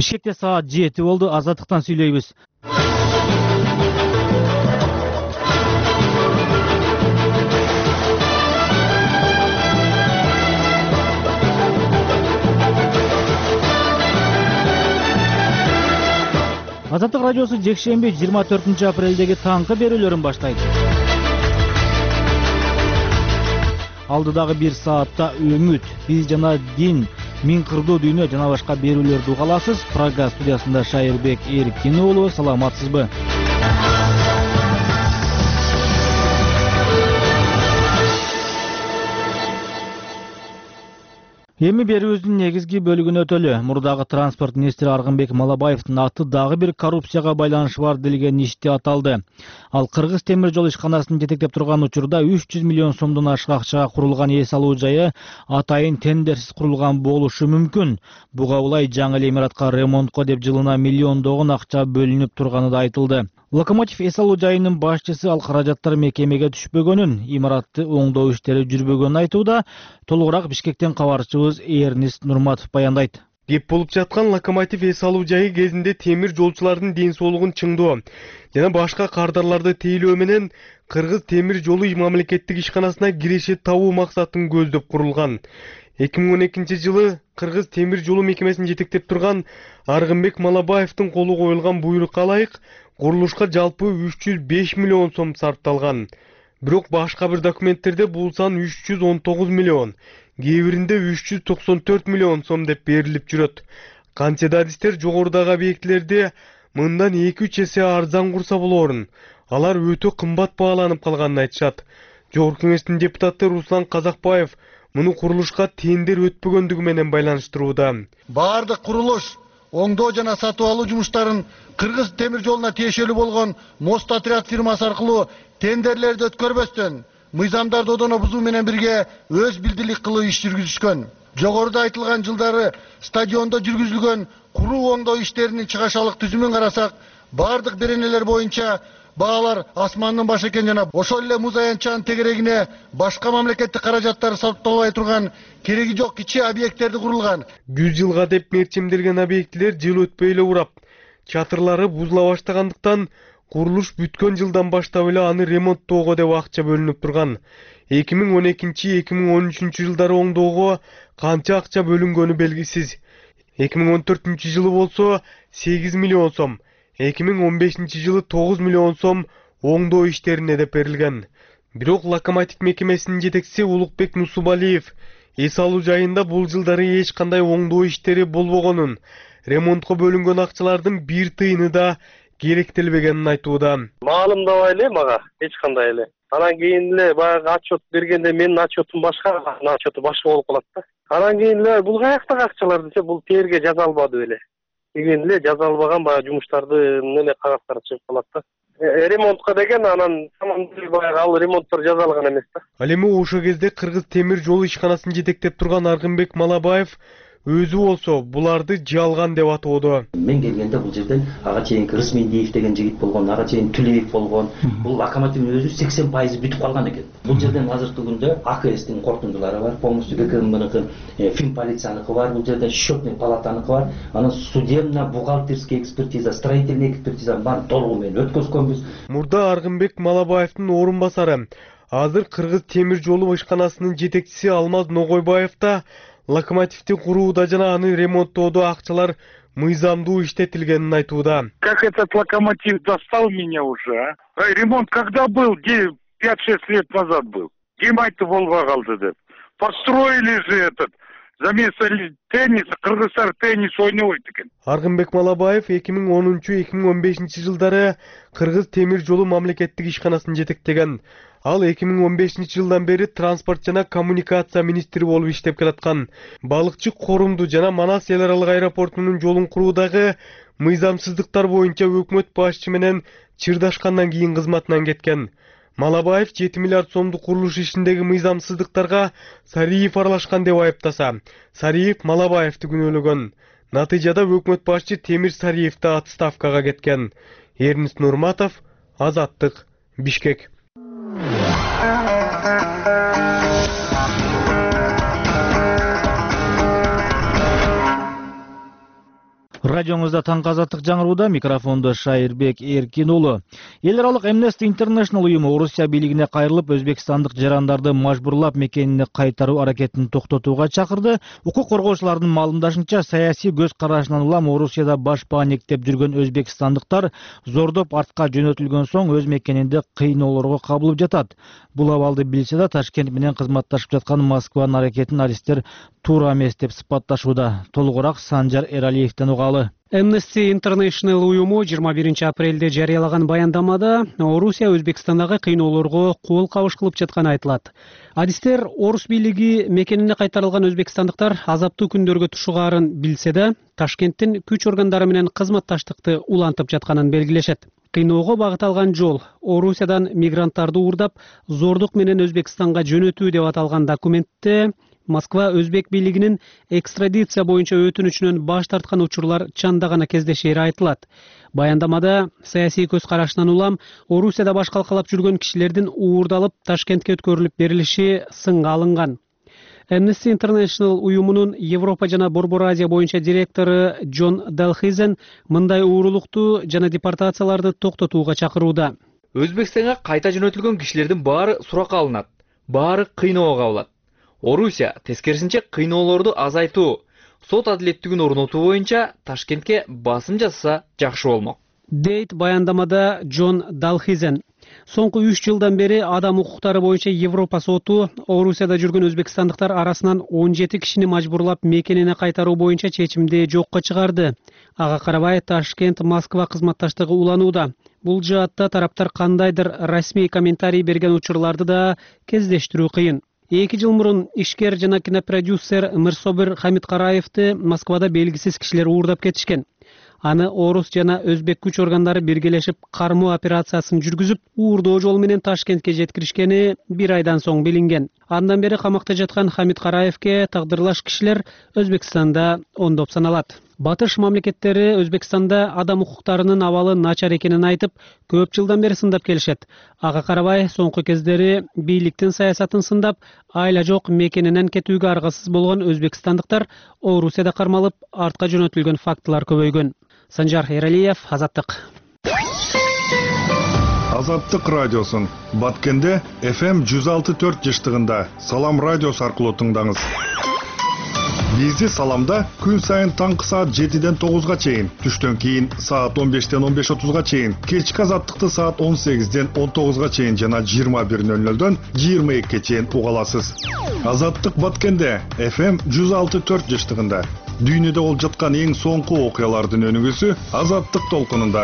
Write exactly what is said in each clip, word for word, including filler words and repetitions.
Бишкекте саат жети болду. Азаттыктан сүйлөйбүз. Азаттык радиосу жекшемби жыйырма төртүнчү апрелдеги таңкы берүүлөрүн баштайт. Алдыдагы бир саатта өмүт, биз жана дин, миң кырдуу дүйнө жана башка берүүлөрдү уга аласыз. Прага студиясында Шайырбек Эркин уулу, саламатсызбы? Эми берүүбүздүн негизги бөлүгүнө өтөлү. Мурдагы транспорт министри Аргынбек Малабаевдин аты дагы бир коррупцияга байланышы бар делген иште аталды. Ал Кыргыз темир жол ишканасын жетектеп турган учурда үч жүз миллион сомдон ашык акчага курулган эс алуу жайы атайын тендерсиз курулган болушу мүмкүн. Буга улай жаңы эле имаратка ремонтко деп жылына миллиондогон акча бөлүнүп турганы да айтылды. Локомотив эс алуу жайынын башчысы ал каражаттар мекемеге түшпөгөнүн, имаратты оңдоо иштери жүрбөгөнүн айтууда. Толугураак Бишкектен кабарчыбыз Эрнист Нурматов баяндайт. Кеп болуп жаткан локомотив эс алуу жайы кезинде темир жолчулардын ден соолугун чыңдоо жана башка кардарларды тейлөө менен Кыргыз темир жолу мамлекеттик ишканасына кирешет табуу максатын көздөп курулган. эки миң он экинчи жылы Кыргыз темир жолу мекемесин жетектеп турган Аргынбек Малабаевдин колу коюлган буйрукка ылайык курулушка жалпы үч жүз беш миллион сом сарпталган. Бирок башка бир документтерде бул сан үч жүз он тогуз миллион, кээ биринде үч жүз токсон төрт миллион сом деп берилип жүрөт. Канча да адистер жогорудагы объектилерди мындан эки үч эсе арзан курса болорун, алар өтө кымбат бааланып калганын айтышат. Жогорку кеңештин депутаты Руслан Казакбаев муну курулушка тендер өтпөгөндүгү менен байланыштырууда. Баардык курулуш, оңдоо жана сатып алуу жумуштарын Кыргыз темир жолуна тиешелүү болгон Мост отряд фирмасы аркылуу тендерлерди өткөрбөстөн мыйзамдарды одоно бузуу менен бирге өз билдирлик кылуу иш жүргүзүшкөн. Жогоруда айтылган жылдары стадиондо жүргүзүлгөн куруу оңдоо иштеринин чыгашалык түзүмүн карасак, баардык беренелер боюнча баалар асмандын башы экен жана ошол эле муз аянтчанын тегерегине башка мамлекеттик каражаттар сарпталбай турган кереги жок кичи объекттерди курулган. жүз жылга деп мерчимделген объектилер жыл өтпөй эле урап, чатырлары бузула баштагандыктан курулуш бүткөн жылдан баштап эле аны ремонттоого деп акча бөлүнүп турган. эки миң он экинчи эки миң он үчүнчү жылдары оңдоого канча акча бөлүнгөнү белгисиз. эки миң он төртүнчү жылы болсо сегиз миллион сом, эки миң он бешинчи жылы тогуз миллион сом оңдоо иштерине деп берилген. Бирок локомотив мекемесинин жетекчиси Улукбек Нусубалиев эс алуу жайында бул жылдары эч кандай оңдоо иштери болбогонун, ремонтко бөлүнгөн акчалардын бир тыйыны да керектелбегенин айтууда. Маалымдабай эле мага эч кандай эле. Анан кийин эле баягы отчет бергенде менин отчетум башка, анын отчету башка болуп калат да. Анан кийин эле бул каяктагы акчалар десе, бул терге жаза албады эле. Кийин эле жаза албаган баягы жумуштардын эле кагаздары чыгып калат да. Ремонтко деген анан баягы ал ремонттор жазалган эмес да. Ал эми ошол кезде Кыргыз темир жолу ишканасын жетектеп турган Аргынбек Малабаев өзү болсо буларды жалган деп атоодо. Мен келгенде бул жерден ага чейин Рысмендиев деген жигит болгон, ага чейин Түлеев болгон. Бул локомотивдин өзү сексен пайызы бүтүп калган экен. Бул жерден азыркы күндө А К Стин кортундулары бар, полностью Г К Мыныкы, Фин полицияныкы бар, бул жерден счетный палатаныкы бар. Анан судебно-бухгалтерский экспертиза, строительный экспертиза бар толугу менен өткөзгөнбүз. Мурда Аргынбек Малабаевдин орун басары, азыр Кыргыз темир жолу ишканасынын жетекчиси Алмаз Ногойбаев да локомотивди курууда жана аны ремонттоодо акчалар мыйзамдуу иштетилгенин айтууда. Как этот локомотив достал меня уже, а? Ремонт когда был? пять-шесть лет назад был. Гемайты болбой калды деп. Построили же этот, за место тенниса, Кыргызстан теннис ойнобойт экен. Аргынбек Малабаев эки миң онунчу эки миң он бешинчи жылдары Кыргыз темир жолу мамлекеттик ишканасын жетектеген. Ал эки миң он бешинчи жылдан бери транспорт жана коммуникация министри болуп иштеп келаткан. Балыкчы Корумду жана Манас эл аралык аэропортунун жолун куруудагы мыйзамсыздыктар боюнча өкмөт башчы менен чырдашкандан кийин кызматынан кеткен. Малабаев жети миллиард сомдук курулуш ишиндеги мыйзамсыздыктарга Сариев аралашкан деп айыптаса, Сариев Малабаевди күнөөлөгөн. Натыйжада өкмөт башчы Темир Сариевди отставкага кеткен. Эрнист Нурматов, Азаттык, Бишкек. Радионузда таңғы азаттық жаңыруда, микрофонда Шайырбек Эркин уулу. Эл аралык Amnesty International уюму Орусия бийлигине кайрылып, өзбекстандык жарандарды мажбурлап мекенине кайтаруу аракетин токтотууга чакырды. Укук коргоочулардын маалымдашынча, саясий көз карашынан улам Орусияда баш паниктеп жүргөн өзбекстандыктар зордоп артка жөнөтүлгөн соң өз мекенинде кыйноолорго кабылып жатат. Бул абалды билсе да, Ташкент менен кызматташып жаткан Москванын аракетин аристтер туура эмес деп сыпатташууда. Толугураак Санжар Эралиевден угалы. Amnesty International уюму жыйырма биринчи апрелде жарыялаган баяндамада Орусия Өзбекстандагы кыйноолорго кол кабыш кылып жатканы айтылат. Адистер орус бийлиги мекенине кайтарылган өзбекстандыктар азаптуу күндөргө тушугаарын билсе да, Ташкенттин күч органдары менен кызматташтыкты улантып жатканын белгилешет. Кыйноого багыт алган жол Орусиядан мигранттарды уурдап, зордук менен Өзбекстанга жөнөтүү деп аталган документте Москва өзбек бийлигинин экстрадиция боюнча өтүнүчүнөн баш тарткан учурлар чандаганы кездешери айтылат. Баяндамада саясий көз карашынан улам Орусияда баш калкалап жүргөн кишилердин уурдалып Ташкентке өткөрүлүп берилиши сынга алынган. Amnesty International уюмунун Европа жана Борбор Азия боюнча директору Джон Далхизен мындай уурулукту жана депортацияларды токтотууга чакырууда. Өзбекстанга кайта жөнөтүлгөн кишилердин баары суракка алынат, баары кыйноого кабылат. Орусия тескерисинче кыйноолорду азайтуу, сот адилеттигин орнотуу боюнча Ташкентке басым жасаса жакшы болмок. Дейт баяндамада Джон Далхизен. Соңку үч жылдан бери адам укуктары боюнча Европа соту Орусияда жүргөн өзбекстандыктар арасынан он жети кишини мажбурлап мекенине кайтаруу боюнча чечимди жокко чыгарды. Ага карабай Ташкент Москва кызматташтыгы уланууда. Бул жаатта тараптар кандайдыр расмий комментарий берген учурларды да кездештирүү кыйын. Эки жыл мурун ишкер жана кинопродюсер Мирсобир Хамидкараевди Москвада белгисиз кишилер уурдап кетишкен. Аны орус жана өзбек күч органдары биргелешип кармоо операциясын жүргүзүп, уурдоо жол менен Ташкентке жеткиришкени бир айдан соң билинген. Андан бери камакта жаткан Хамидкараевке тагдырлаш кишилер Өзбекстанда ондоп саналат. Батыш мамлекеттери Өзбекстанда адам укуктарынын абалы начар экенин айтып, көп жылдан бери сындап келишет. Ага карабай соңку кездери бийликтин саясатын сындап, айла жок мекенинен кетүүгө аргасыз болгон өзбекстандыктар Орусияда кармалып, артка жөнөтүлгөн фактылар көбөйгөн. Санжар Эралиев, Азаттык. Азаттык радиосун Баткенде эф эм жүз алты төрт жыштыгында Салам радиосу аркылуу тыңдаңыз. Бизди Саламда күн сайын таңкы саат жетиден тогузга чейин, түштөн кийин саат он бештен он беш отузга чейин, кечки Азаттыкты саат он сегизден он тогузга чейин жана жыйырма бир нөл нөлдөн жыйырма экиге чейин уга аласыз. Азаттык Баткенде эф эм жүз алты төрт жыштыгында дүйнөдө болуп жаткан эң соңку окуялардын өнүгүүсү Азаттык толкунунда.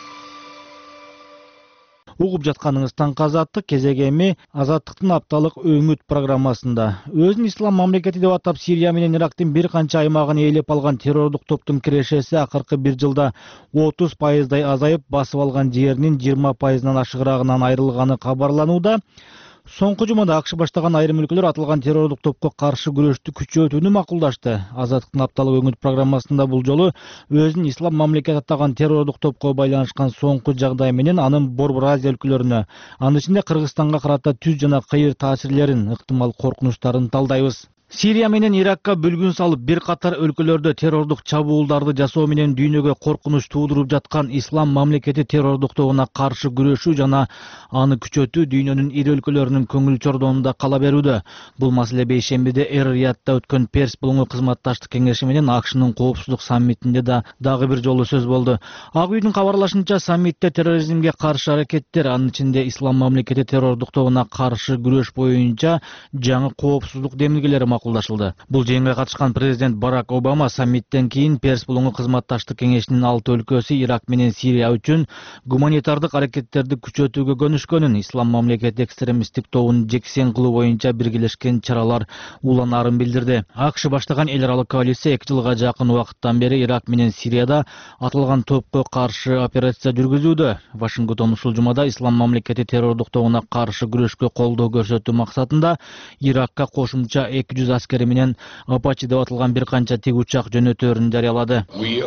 Угуп жатканыңыз таңкы азаттык кезеги эми Азаттыктын апталык өңүт программасында. Өзүн ислам мамлекети деп атап Сирия менен Ирактын бир канча аймагын ээлеп алган террордук топтун кирешеси акыркы бир жылда отуз пайыздай азайып, басып алган жеринин жыйырма пайызынан ашыгыраагынан айрылганы кабарланууда. Соңку жумада АКШ баштаган айрым өлкөлөр атылган террордук топко каршы күрөштү күчөтүүнү макулдашты. Азаттыктын апталык өңүт программасында бул жолу өзүн ислам мамлекети атаган террордук топко байланышкан соңку жагдай менен анын Борбор Азия өлкөлөрүнө, анын ичинде Кыргызстанга карата түз жана кыйыр таасирлерин, ыктымал коркунучтарын талдайбыз. Сирия менен Иракка бүлгүн салып, бир катар өлкөлөрдө террордук чабуулдарды жасоо менен дүйнөгө коркунуч туудуруп жаткан ислам мамлекети террордук тобуна каршы күрөшүү жана аны күчөтүү дүйнөнүн ири өлкөлөрүнүн көңүл чордонунда кала берүүдө. Бул маселе бейшембиде Эр-Риядда өткөн Перс булуңу кызматташтык кеңеши менен АКШнын коопсуздук саммитинде да дагы бир жолу сөз болду. Ак үйдүн кабарлашынча, саммитте терроризмге каршы аракеттер, анын ичинде ислам мамлекети террордук тобуна каршы күрөш боюнча жаңы коопсуздук демилгелери макулдашылды. Бул жыйынга катышкан президент Барак Обама саммиттен кийин Перс булуңу кызматташтык кеңешинин алты өлкөсү Ирак менен Сирия үчүн гуманитардык аракеттерди күчөтүүгө көнүшкөнүн, ислам мамлекети экстремисттик тобун жексен кылуу боюнча биргелешкен чаралар уланаарын билдирди. АКШ баштаган эл аралык коалиция эки жылга жакын убакыттан бери Ирак менен Сирияда атылган топко каршы операция жүргүзүүдө. Вашингтон ушул жумада ислам мамлекети террордук тобуна каршы күрөшкө колдоо көрсөтүү максатында Иракка кошумча эки жүз аскери менен Апачи деп аталган бир канча тик учак жөнөтөөрүн жарыялады.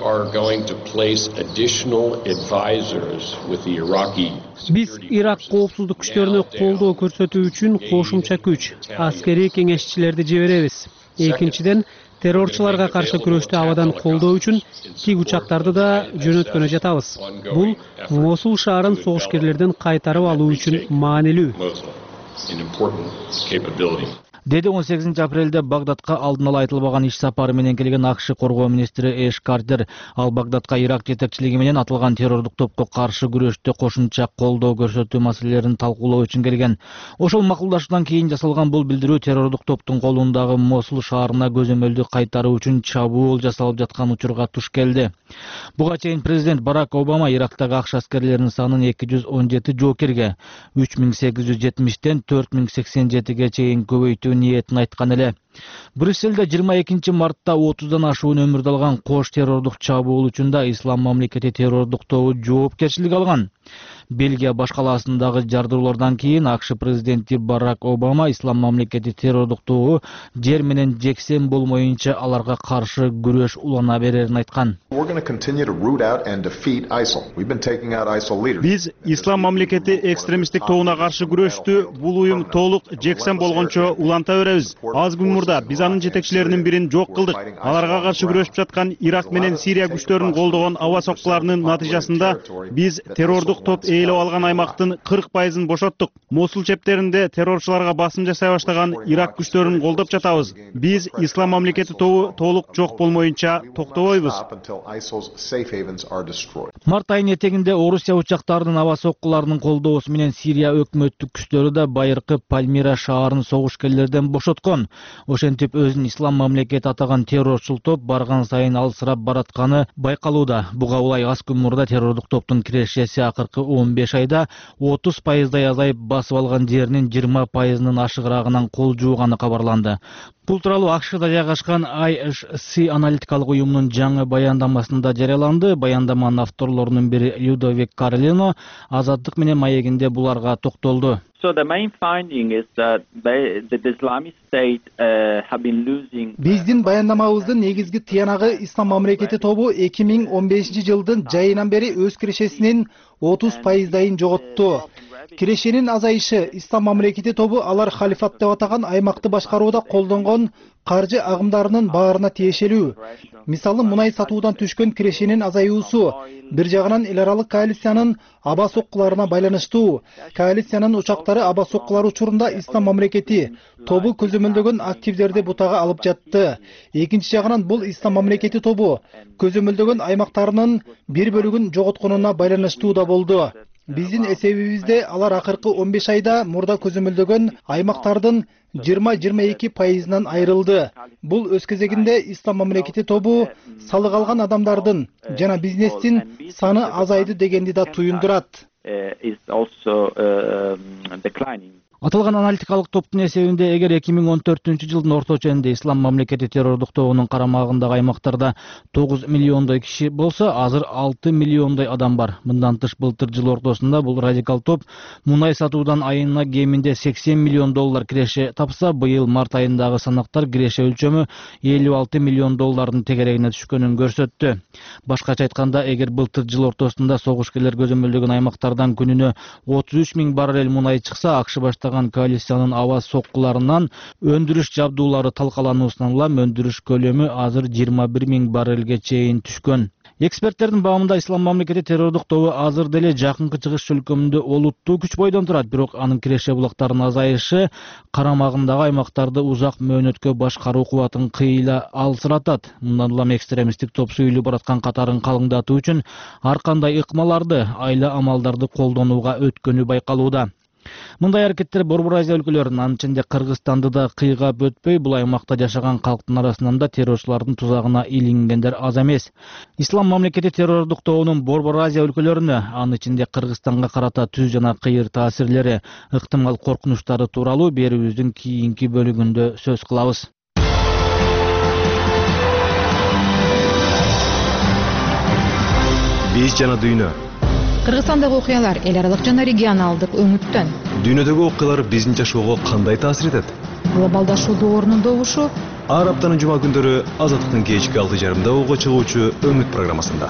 Биз Ирак коопсуздук күчтөрүнө колдоо көрсөтүү үчүн кошумча күч, аскери кеңешчилерди жиберебиз. Экинчиден, террорчуларга каршы күрөштү абадан колдоо үчүн тик учактарды да жөнөткөнү жатабыз. Бул Мосул шаарын согушкерлерден кайтарып алуу үчүн маанилүү. Деди он сегизинчи апрелде Багдадка алдын ала айтылбаган иш сапары менен келген АКШ коргоо министри Эш Картер. Ал Багдадка Ирак жетекчилиги менен атылган террордук топко каршы күрөштө кошумча колдоо көрсөтүү маселелерин талкуулоо үчүн келген. Ошол макулдашуудан кийин жасалган бул билдирүү террордук топтун колундагы Мосул шаарына көзөмөлдү кайтаруу үчүн чабуул жасалып жаткан учурга туш келди. Буга чейин президент Барак Обама Ирактагы АКШ аскерлеринин санын эки жүз он жети жоокерге үч миң сегиз жүз жетимиштен төрт миң сексен жетиге чейин көбөйтүү ниетин айткан эле. Брюсселде жыйырма экинчи мартта отуздан ашуун өмүрдү алган кош террордук чабуул үчүн да Ислам мамлекети террордук тобу жоопкерчилик алган. Бельгия баш калаасындагы жардыруулардан кийин АКШ президенти Барак Обама Ислам мамлекети террордук тобу жер менен жексен болмоюнча аларга каршы күрөш улана берерин айткан. Биз Ислам мамлекети экстремисттик тобуна каршы күрөштү бул уюм толук жексен болгончо уланта беребиз. Аз күн мурда биз анын жетекчилеринин бирин жок кылдык. Аларга каршы күрөшүп жаткан Ирак менен Сирия күчтөрүн колдогон аба соккуларынын натыйжасында биз террордук топ ээлеп алган аймактын кырк пайызын бошоттук. Мосул чептеринде террорчуларга басым жасай баштаган Ирак күчтөрүн колдоп жатабыз. Биз Ислам мамлекети тобу толук жок болмоюнча токтобойбуз. Март айынын этегинде Орусия учактарынын аба соккуларынын колдоосу менен Сирия өкмөттүк күчтөрү да байыркы Пальмира шаарын согушкерлерден бошоткон. Ошентип өзүн Ислам мамлекети атаган террорчул топ барган сайын алсырап баратканы байкалууда. Буга улай аз күн мурда террордук топтун кирешеси акыркы он беш айда отуз пайыздай азайып басып алган жеринин жыйырма пайызынын ашыгыраагынан кол жууганы кабарланды. Бул тууралуу АКШда жайгашкан ай эйч си аналитикалык уюмунун жаңы баяндамасында жарыяланды. Баяндаманын авторлорунун бири Людовик Карлино Азаттык менен маегинде буларга токтолду. So the main finding is that they, the Islamic State uh, have been losing. Биздин баяндамабыздын негизги тыянагы Ислам мамлекети тобу эки миң он бешинчи жылдын жайынан бери өз кирешесинин отуз пайыздайын жоготту. Кирешенин азайышы Ислам мамлекети тобу алар халифат деп атаган аймакты башкарууда колдонгон каржы агымдарынын баарына тиешелүү. Мисалы мунай сатуудан түшкөн кирешенин азаюусу бир жагынан эл аралык коалициянын аба соккуларына байланыштуу. Коалициянын учактары аба соккулар учурунда Ислам мамлекети тобу көзөмөлдөгөн активдерди бутага алып жатты. Экинчи жагынан бул Ислам мамлекети тобу көзөмөлдөгөн аймактарынын бир бөлүгүн жоготконуна байланыштуу да болду. Биздин эсебибизде алар акыркы он беш айда мурда көзөмөлдөгөн аймактардын жыйырма жыйырма эки пайызынан айрылды. Бул өз кезегинде Ислам мамлекети тобу салык алган адамдардын жана бизнестин саны азайды дегенди да туюндурат. Аталган аналитикалык топтун эсебинде эгер эки миң он төртүнчү жылдын орточо айында Ислам мамлекети террордук тобунун карамагындагы аймактарда тогуз миллиондой киши болсо, азыр алты миллиондой адам бар. Мындан тыш былтыр жыл ортосунда бул радикал топ мунай сатуудан айына кеминде сексен миллион доллар киреше тапса, быйыл март айындагы санактар киреше өлчөмү элүү алты миллион доллардын тегерегине түшкөнүн көрсөттү. Башкача айтканда, эгер былтыр жыл ортосунда согушкерлер көзөмөлдөгөн аймактардан күнүнө отуз үч миң баррель мунай чыкса, АКШ баштаган коалициянын аба соккуларынан өндүрүш жабдуулары талкалануусунан улам өндүрүш көлөмү азыр жыйырма бир миң баррелге чейин түшкөн. Эксперттердин баамында Ислам мамлекети террордук тобу азыр деле жакынкы чыгыш өлкөмүндө олуттуу күч бойдон турат, бирок анын киреше булактарынын азайышы карамагындагы аймактарды узак мөөнөткө башкаруу кубатын кыйла алсыратат. Мындан улам экстремисттик топ сүйлүп бараткан катарын калыңдатуу үчүн ар кандай ыкмаларды, айла амалдарды колдонууга өткөнү байкалууда. Мындай аракеттер Борбор Азия өлкөлөрүнүн, анын ичинде Кыргызстанды да кыйгап өтпөй, бул аймакта жашаган калктын арасынан да террорчулардын тузагына илингендер аз эмес. Ислам мамлекети террордук тобунун Борбор Азия өлкөлөрүнө, анын ичинде Кыргызстанга карата түз жана кыйыр таасирлери, ыктымал коркунучтары тууралуу берүүбүздүн кийинки бөлүгүндө сөз кылабыз. Биз жана дүйнө. Кыргызстандагы окуялар эл аралык жана регионалдык өңүттөн. Дүйнөдөгү окуялар биздин жашоого кандай таасир этет? Глобалдашуу доорунун добушу. Ар аптанын жума күндөрү Азаттыктын кечки алты жарымда ого чыгуучу Өмүт программасында.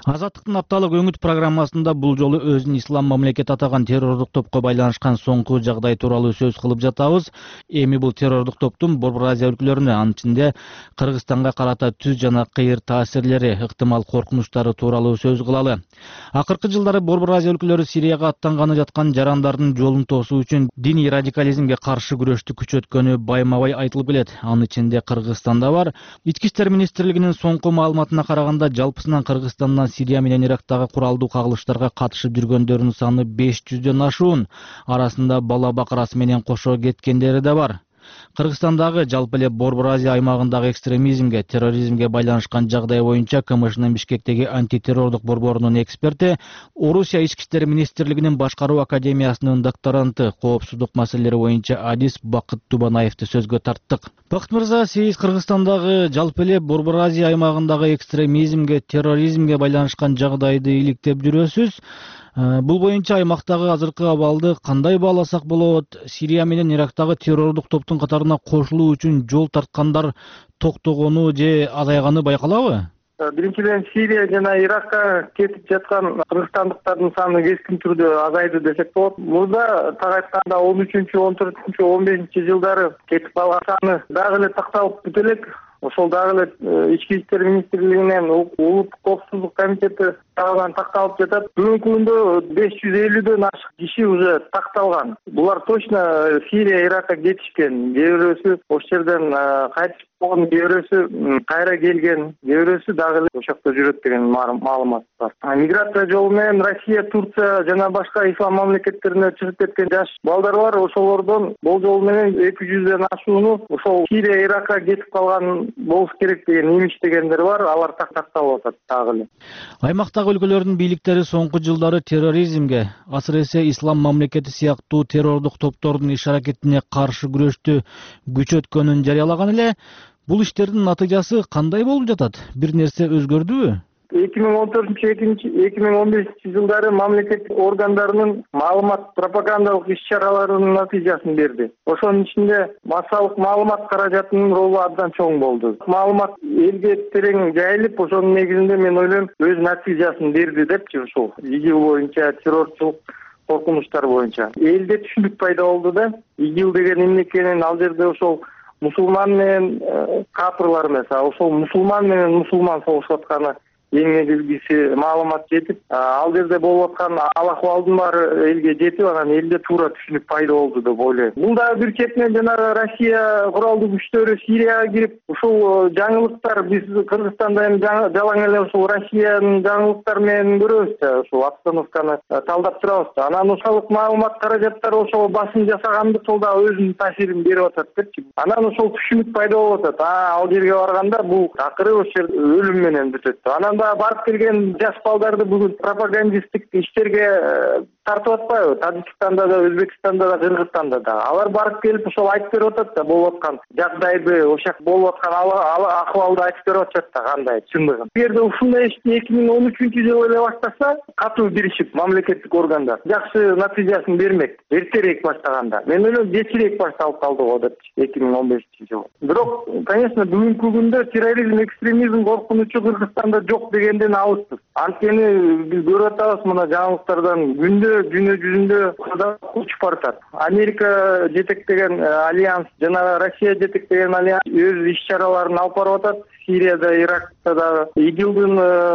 Азаттыктын апталык өңүт программасында бул жолу өзүн ислам мамлекети атаган террордук топко байланышкан соңку жагдай тууралуу сөз кылып жатабыз. Эми бул террордук топтун Борбор Азия өлкөлөрүнө, анын ичинде Кыргызстанга карата түз жана кыйыр таасирлери, ыктымал коркунучтары тууралуу сөз кылалы. Акыркы жылдары Борбор Азия өлкөлөрү Сирияга аттанганы жаткан жарандардын жолун тосуу үчүн диний радикализмге каршы күрөштү күчөткөнү байма-бай айтылып келет. Анын ичинде Кыргызстанда бар. Ички иштер министрлигинин соңку маалыматына караганда, жалпысынан Кыргызстандан Сирия менен Ирактагы куралдуу кагылыштарга катышып жүргөндөрдүн саны беш жүздөн ашуун. Арасында бала бакырасы менен кошо кеткендери да бар. Кыргызстандагы жалпы эле Борбор Азия аймагындагы экстремизмге, терроризмге байланышкан жагдай боюнча КМШнын Бишкектеги антитеррордук борборунун эксперти, Орусия ички иштер министрлигинин башкаруу академиясынын докторанты, коопсуздук маселелери боюнча адис Бакыт Тубанаевди сөзгө тарттык. Бакыт мырза, сиз Кыргызстандагы жалпы эле Борбор Азия аймагындагы экстремизмге, терроризмге байланышкан жагдайды иликтеп жүрөсүз. Бул боюнча аймактагы азыркы абалды кандай бааласак болот? Сирия менен Ирактагы террордук топтун катарына кошулуу үчүн жол тарткандар токтогону же азайганы байкалабы? Биринчиден, Сирия жана Иракка кетип жаткан кыргызстандыктардын саны кескин түрдө азайды десек болот. Мурда так айтканда он үчүнчү, он төртүнчү, он бешинчи жылдары кетип калган саны дагы эле такталып бүтө элек. Ошол дагы эле ички иштер министрлигинен улуттук коопсуздук комитети тарабынан такталып жатат. Бүгүнкү күндө беш жүз элүүдөн ашык киши уже такталган. Булар точно Сирия, Иракка кетишкен. Кээ бирөөсү ошол жерден кайтып болгон, кээ бирөөсү кайра келген, кээ бирөөсү дагы эле ошокто жүрөт деген маалымат бар. Миграция жолу менен Россия, Турция жана башка ислам мамлекеттерине чыгып кеткен жаш балдар бар. Ошолордон болжол менен эки жүздөн ашууну ошол Сирия, Иракка кетип калган болуш керек деген имиш дегендер бар. Алар такталып атат дагы эле. Аймактагы өлкөлөрдүн бийликтери соңку жылдары терроризмге, асыресе ислам мамлекети сыяктуу террордук топтордун иш-аракетине каршы күрөштү күчөткөнүн жарыялаган эле. Бул иштердин натыйжасы кандай болуп жатат? Бир нерсе өзгөрдүбү? эки миң он төртүнчү эки миң он бешинчи жылдары мамлекет органдарынын маалымат пропагандалык иш-чараларынын натыйжасын берди. Ошонун ичинде массалык маалымат каражатынын ролу абдан чоң болду. Маалымат элге терең жайылып, ошонун негизинде мен ойлойм өз натыйжасын берди депчи, ушул ИГИЛ боюнча, террорчулук коркунучтар боюнча. Элде түшүнүк пайда болду да, ИГИЛ деген эмне экенин, ал жерде ошол мусулман менен капырлар эмес, ошол мусулман менен мусулман согушуп атканы эң негизгиси маалымат жетип, ал жерде болуп аткан ал акыбалдын баары элге жетип, анан элде туура түшүнүк пайда болду деп ойлойм. Бул да бир четинен жанагы Россия куралдуу күчтөрү Сирияга кирип, ушул жаңылыктар биз Кыргызстанда эми жалаң эле ушул Россиянын жаңылыктары менен көрөбүз да, ушул обстановканы талдап турабыз да. Анан ошол маалымат каражаттары ошол басым жасаганды сол да өзүнүн таасирин берип атат депчи. Анан ошол түшүнүк пайда болуп атат. А ал жерге барганда бул акыры ошол жер өлүм менен бүтөт. Анан барып келген жаш балдарды бүгүн пропагандисттик иштерге тартып атпайбы? Тажикстанда да, Өзбекстанда да, Кыргызстанда да. Алар барып келип ошол айтып берип атат да, болуп аткан жагдайды, ошак болуп аткан акыбалды айтып берип атышат да, кандай чындыгын. Эгерде ушундай ишти эки миң он үчүнчү жылы эле баштаса, катуу биришип мамлекеттик органдар жакшы натыйжасын бермек. Эртерээк баштаганда. Мен ойлойм, кечирээк башталып калды го деп эки миң он бешинчи жылы. Бирок, конечно, бүгүнкү күндө терроризм, экстремизм коркунучу Кыргызстанда жок дегенден алыспыз. Анткени биз көрүп атабыз мына жаңылыктардан күндө дүнө жүзүндө учуп баратат. Америка жетектеген альянс жана Россия жетектеген альянс өз иш-чараларын алып барып атат. Сирияда, Иракта да ИГИЛдин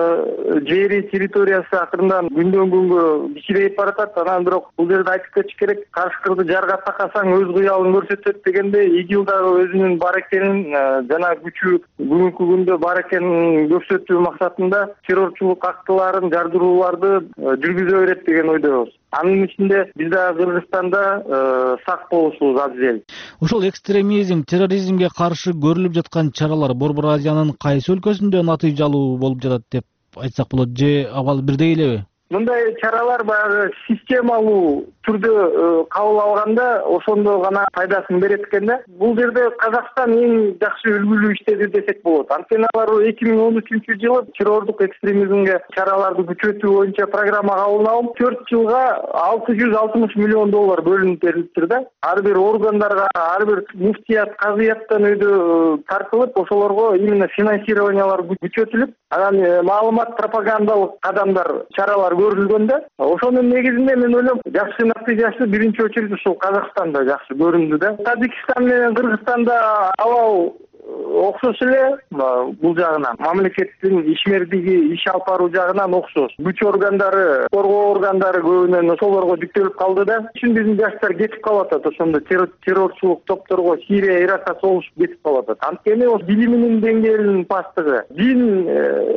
жери, территориясы акырындан күндөн күнгө кичирейип баратат. Анан бирок бул жерде айтып кетиш керек, кашкырды жарга такасаң өз кыялын көрсөтөт дегенде ИГИЛ дагы өзүнүн бар экенин жана күчү бүгүнкү күндө бар экенин көрсөтүү максатында террорчулук актыларын, жардырууларды жүргүзө берет деген ойдобуз. Анын ичинде биз да Кыргызстанда сак болушубуз абзел. Ошол экстремизм, терроризмге каршы көрүлүп жаткан чаралар Борбор Азиянын кайсы өлкөсүндө натыйжалуу болуп жатат деп айтсак болот, же абал бирдей элеби? Мындай чаралар баягы системалуу түрдө кабыл алганда ошондо гана пайдасын берет экен да. Бул жерде Казакстан эң жакшы үлгүлүү иштеди десек болот. Анткени алар эки миң он үчүнчү жылы террордук экстремизмге чараларды күчөтүү боюнча программа кабыл алып, төрт жылга алты жүз алтымыш миллион доллар бөлүнүп берилиптир да. Ар бир органдарга, ар бир муфтият, казыяттан өйдө тартылып, ошолорго именно финансированиялар күчөтүлүп, анан маалымат пропагандалык кадамдар, чаралар көрүлгөндө, ошонун негизинде мен ойлойм жакшы натыйжасы биринчи очередь ушул Казакстанда жакшы көрүндү да. Тажикстан менен Кыргызстанда абал окшош эле, бул жагынан мамлекеттин ишмердиги, иш алып баруу жагынан окшош. Күч органдары, коргоо органдары көбүнөн ошолорго жүктөлүп калды да. Үчүн биздин жаштар кетип калып атат, ошондо террорчулук топторго Сирия, Иракка согушуп кетип калып атат. Анткени ошо билиминин деңгээлинин пасттыгы, дин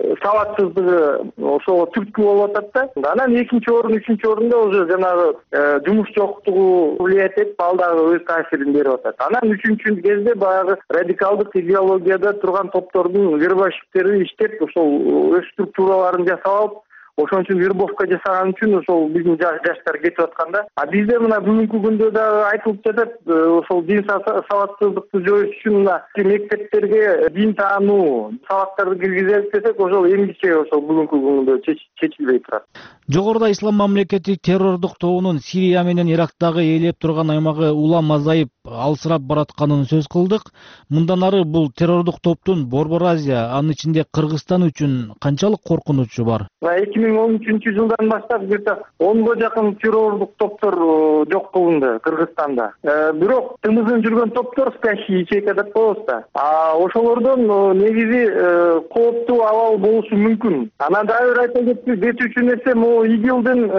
сабатсыздыгы ошого түрткү болуп атат да. Анан экинчи орун, үчүнчү орунда уже жанагы жумуш жоктугу влиять этип, ал дагы өз таасирин берип атат. Анан үчүнчү кезде баягы радикалдык идеологияда турган топтордун вербовщиктери иштеп, ошол өз структураларын жасап алып, ошон үчүн вербовка жасаган үчүн ошол биздин жаштар кетип атканда. А бизде мына бүгүнкү күндө да айтылып жатат, ошол дин сабатсыздыкты жоюш үчүн мына мектептерге дин таануу сабактарды киргизелик десек, ошол эмгиче ошол бүгүнкү күндө чечилбей турат. Жогоруда Ислам мамлекети террордук тобунун Сирия менен Ирактагы ээлеп турган аймагы улам азайып, алсырап баратканын сөз кылдык. Мындан ары бул террордук топтун Борбор Азия, анын ичинде Кыргызстан үчүн канчалык коркунучу бар? эки миң он үчүнчү жылдан баштап где-то онго жакын террордук топтор жок кылынды Кыргызстанда. Бирок тымызын жүргөн топтор спящий ячейка деп коебуз да. А ошолордон негизи кооптуу абал болушу мүмкүн. Анан дагы бир айта кетүүчү нерсе, могу ИГИЛдин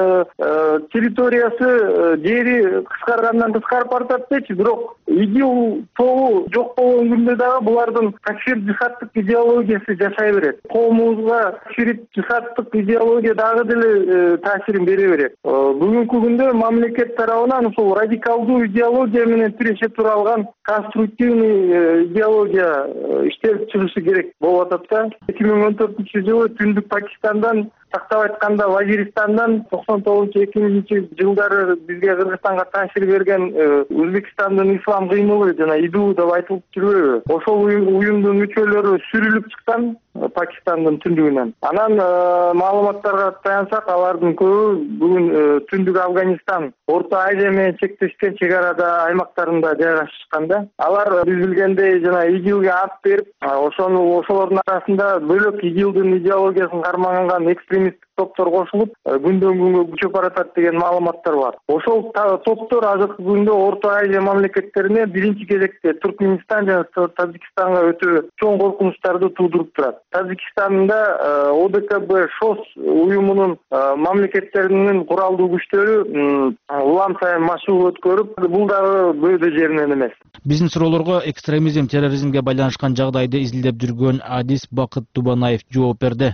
территориясы жери кыскаргандан кыскарып баратат дечи, бирок ИГИЛ тобу жок болгон күндө дагы булардын такфир жихадтык идеологиясы жашай берет. Коомубузга такфир жихадтык идеология дагы деле таасирин бере берет. Бүгүнкү күндө мамлекет тарабынан ушул радикалдуу идеология менен тиреше тура алган конструктивный идеология иштелип чыгышы керек болуп атат да. эки миң он төртүнчү жылы Түндүк Пакистандан, тактап айтканда Вазиристандан, токсон тогузунчу эки миңинчи жылдары бизге Кыргызстанга таасир берген Өзбекстандын ислам кыймылы жана ИДУ деп айтылып жүрбөйбү? Ошол уюмдун мүчөлөрү сүрүлүп чыккан Пакистандын түндүгүнөн. Анан маалыматтарга таянсак, алардын көбү бүгүн Түндүк Афганистан, Орто Азия менен чектешкен чек арада аймактарында жайгашкан да. Алар биз билгендей жана ИГИЛге ат берип, ошону ошолордун арасында бөлөк ИГИЛдин идеологиясын карманган экстремисттик топтор кошулуп, күндөн күнгө күчөп баратат деген маалыматтар бар. Ошол топтор азыркы күндө Орто Азия мамлекеттерине биринчи кезекте Туркменистан жана Тажикстанга өтө чоң коркунучтарды туудуруп турат. Тажикстанда ОДКБ ШОС уюмунун мамлекеттеринин куралдуу күчтөрү улам сайын машыгуу өткөрүп, бул дагы бөөдө жеринен эмес. Биздин суроолорго экстремизм, терроризмге байланышкан жагдайды изилдеп жүргөн Адис Бакыт Тубанаев жооп берди.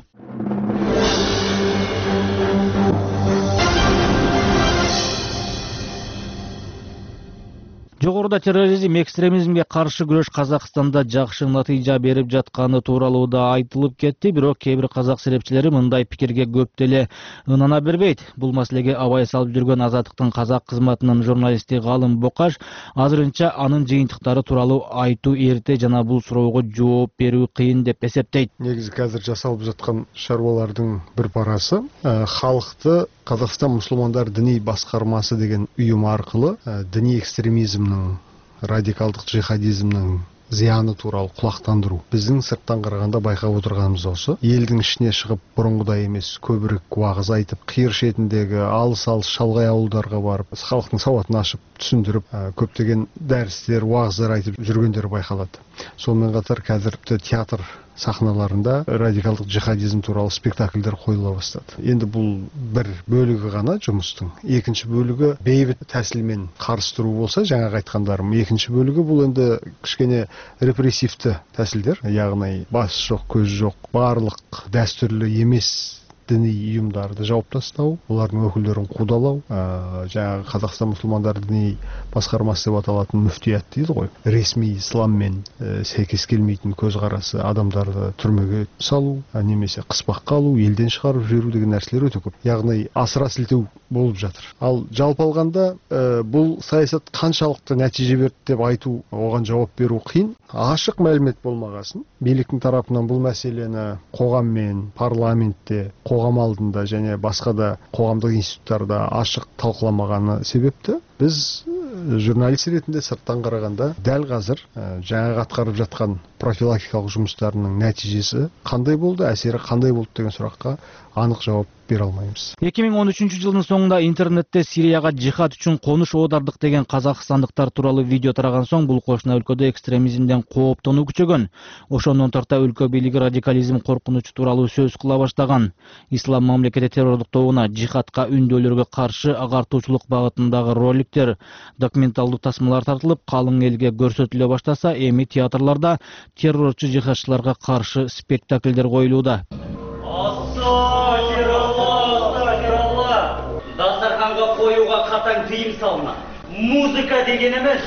Жогоруда терроризм, экстремизмге каршы күрөш Казакстанда жакшы натыйжа берип жатканы тууралуу да айтылып кетти, бирок кээ бир казак серепчилери мындай пикирге көп деле ынана бербейт. Бул маселеге абай салып жүргөн Азаттыктын казак кызматынын журналисти Галым Бокаш азырынча анын жыйынтыктары тууралуу айтуу эрте жана бул суроого жооп берүү кыйын деп эсептейт. Негизи азыр жасалып жаткан шаруалардын бир парасы халыкты Казакстан мусулмандар диний баскармасы деген уюм аркылы диний экстремизмдин, радикалдык джихадизмдин зыяны тууралуу кулактандыруу. Биздин сырттан караганда байкап отурганыбыз ошо. Элдин ичине чыгып, бурунгудай эмес, көбүрөөк вагыз айтып, кыйыр шетиндеги алыс-алыс шалгай ауылдарга барып, халктын сабатын ашып, түшүндүрүп, көптөгөн дәрістер, вагыздар айтып жүргөндөрү байкалат. Сонун катар қазір театр сахналарында радикалдык джихадизм тууралуу спектакльдер коюла баштады. Енді бұл бір бөлігі ғана жұмыстың. Екінші бөлігі бейбіт тәсілмен каршы туруу болса, жаңа айткандарым, екінші бөлігі бұл енді кішкене репрессивті тәсілдер, яғни бас жоқ, көз жоқ, барлық дәстүрлі емес діни ұйымдарды жауып тастау, олардың өкілдерін қудалау, жаңағы Қазақстан мұсылмандар діни басқармасы деп аталатын мүфтият дейді ғой, ресми исламмен сәйкес келмейтін көзқарасы адамдарды түрмеге салу, немесе қыспаққа алу, елден шығарып жіберу деген нәрселер өте көп. Яғни асыра сілтеу болып жатыр. Ал жалпы алғанда бұл саясат қаншалықты нәтиже берді деп айту, оған жауап беру қиын. Ашық мәлімет болмағасын, биліктің тарапынан бұл мәселені қоғаммен, парламентте, қоғам алдында және басқа да қоғамдық институттарда ашық талқыламағаны себепті біз журналист ретінде сырттан қарағанда дәл қазір жаңағы атқарып жатқан профилактикалық жұмыстарының нәтижесі қандай болды, әсері қандай болды деген сұраққа анық жауап бере алмаймыз. эки миң он үчүнчү жылдын соңунда интернетте Сирияга жихад үчүн конуш оодардык деген казакстандыктар тууралуу видео тараган соң бул кошуна өлкөдө экстремизмден кооптонуу күчөгөн. Ошондон тарта өлкө бийлиги радикализм коркунучу тууралуу сөз кыла баштаган. Ислам мамлекети террорлук тобуна жихадка үндөөлөргө каршы агартуучулук багытындагы роликтер, документалдуу тасмалар тартылып, калың элге көрсөтүлө баштаса, эми театрларда террорчу жихадчыларга каршы спектакльдер коюлууда. Дастарханга коюуга катаң тыйым салына. Музыка деген эмес,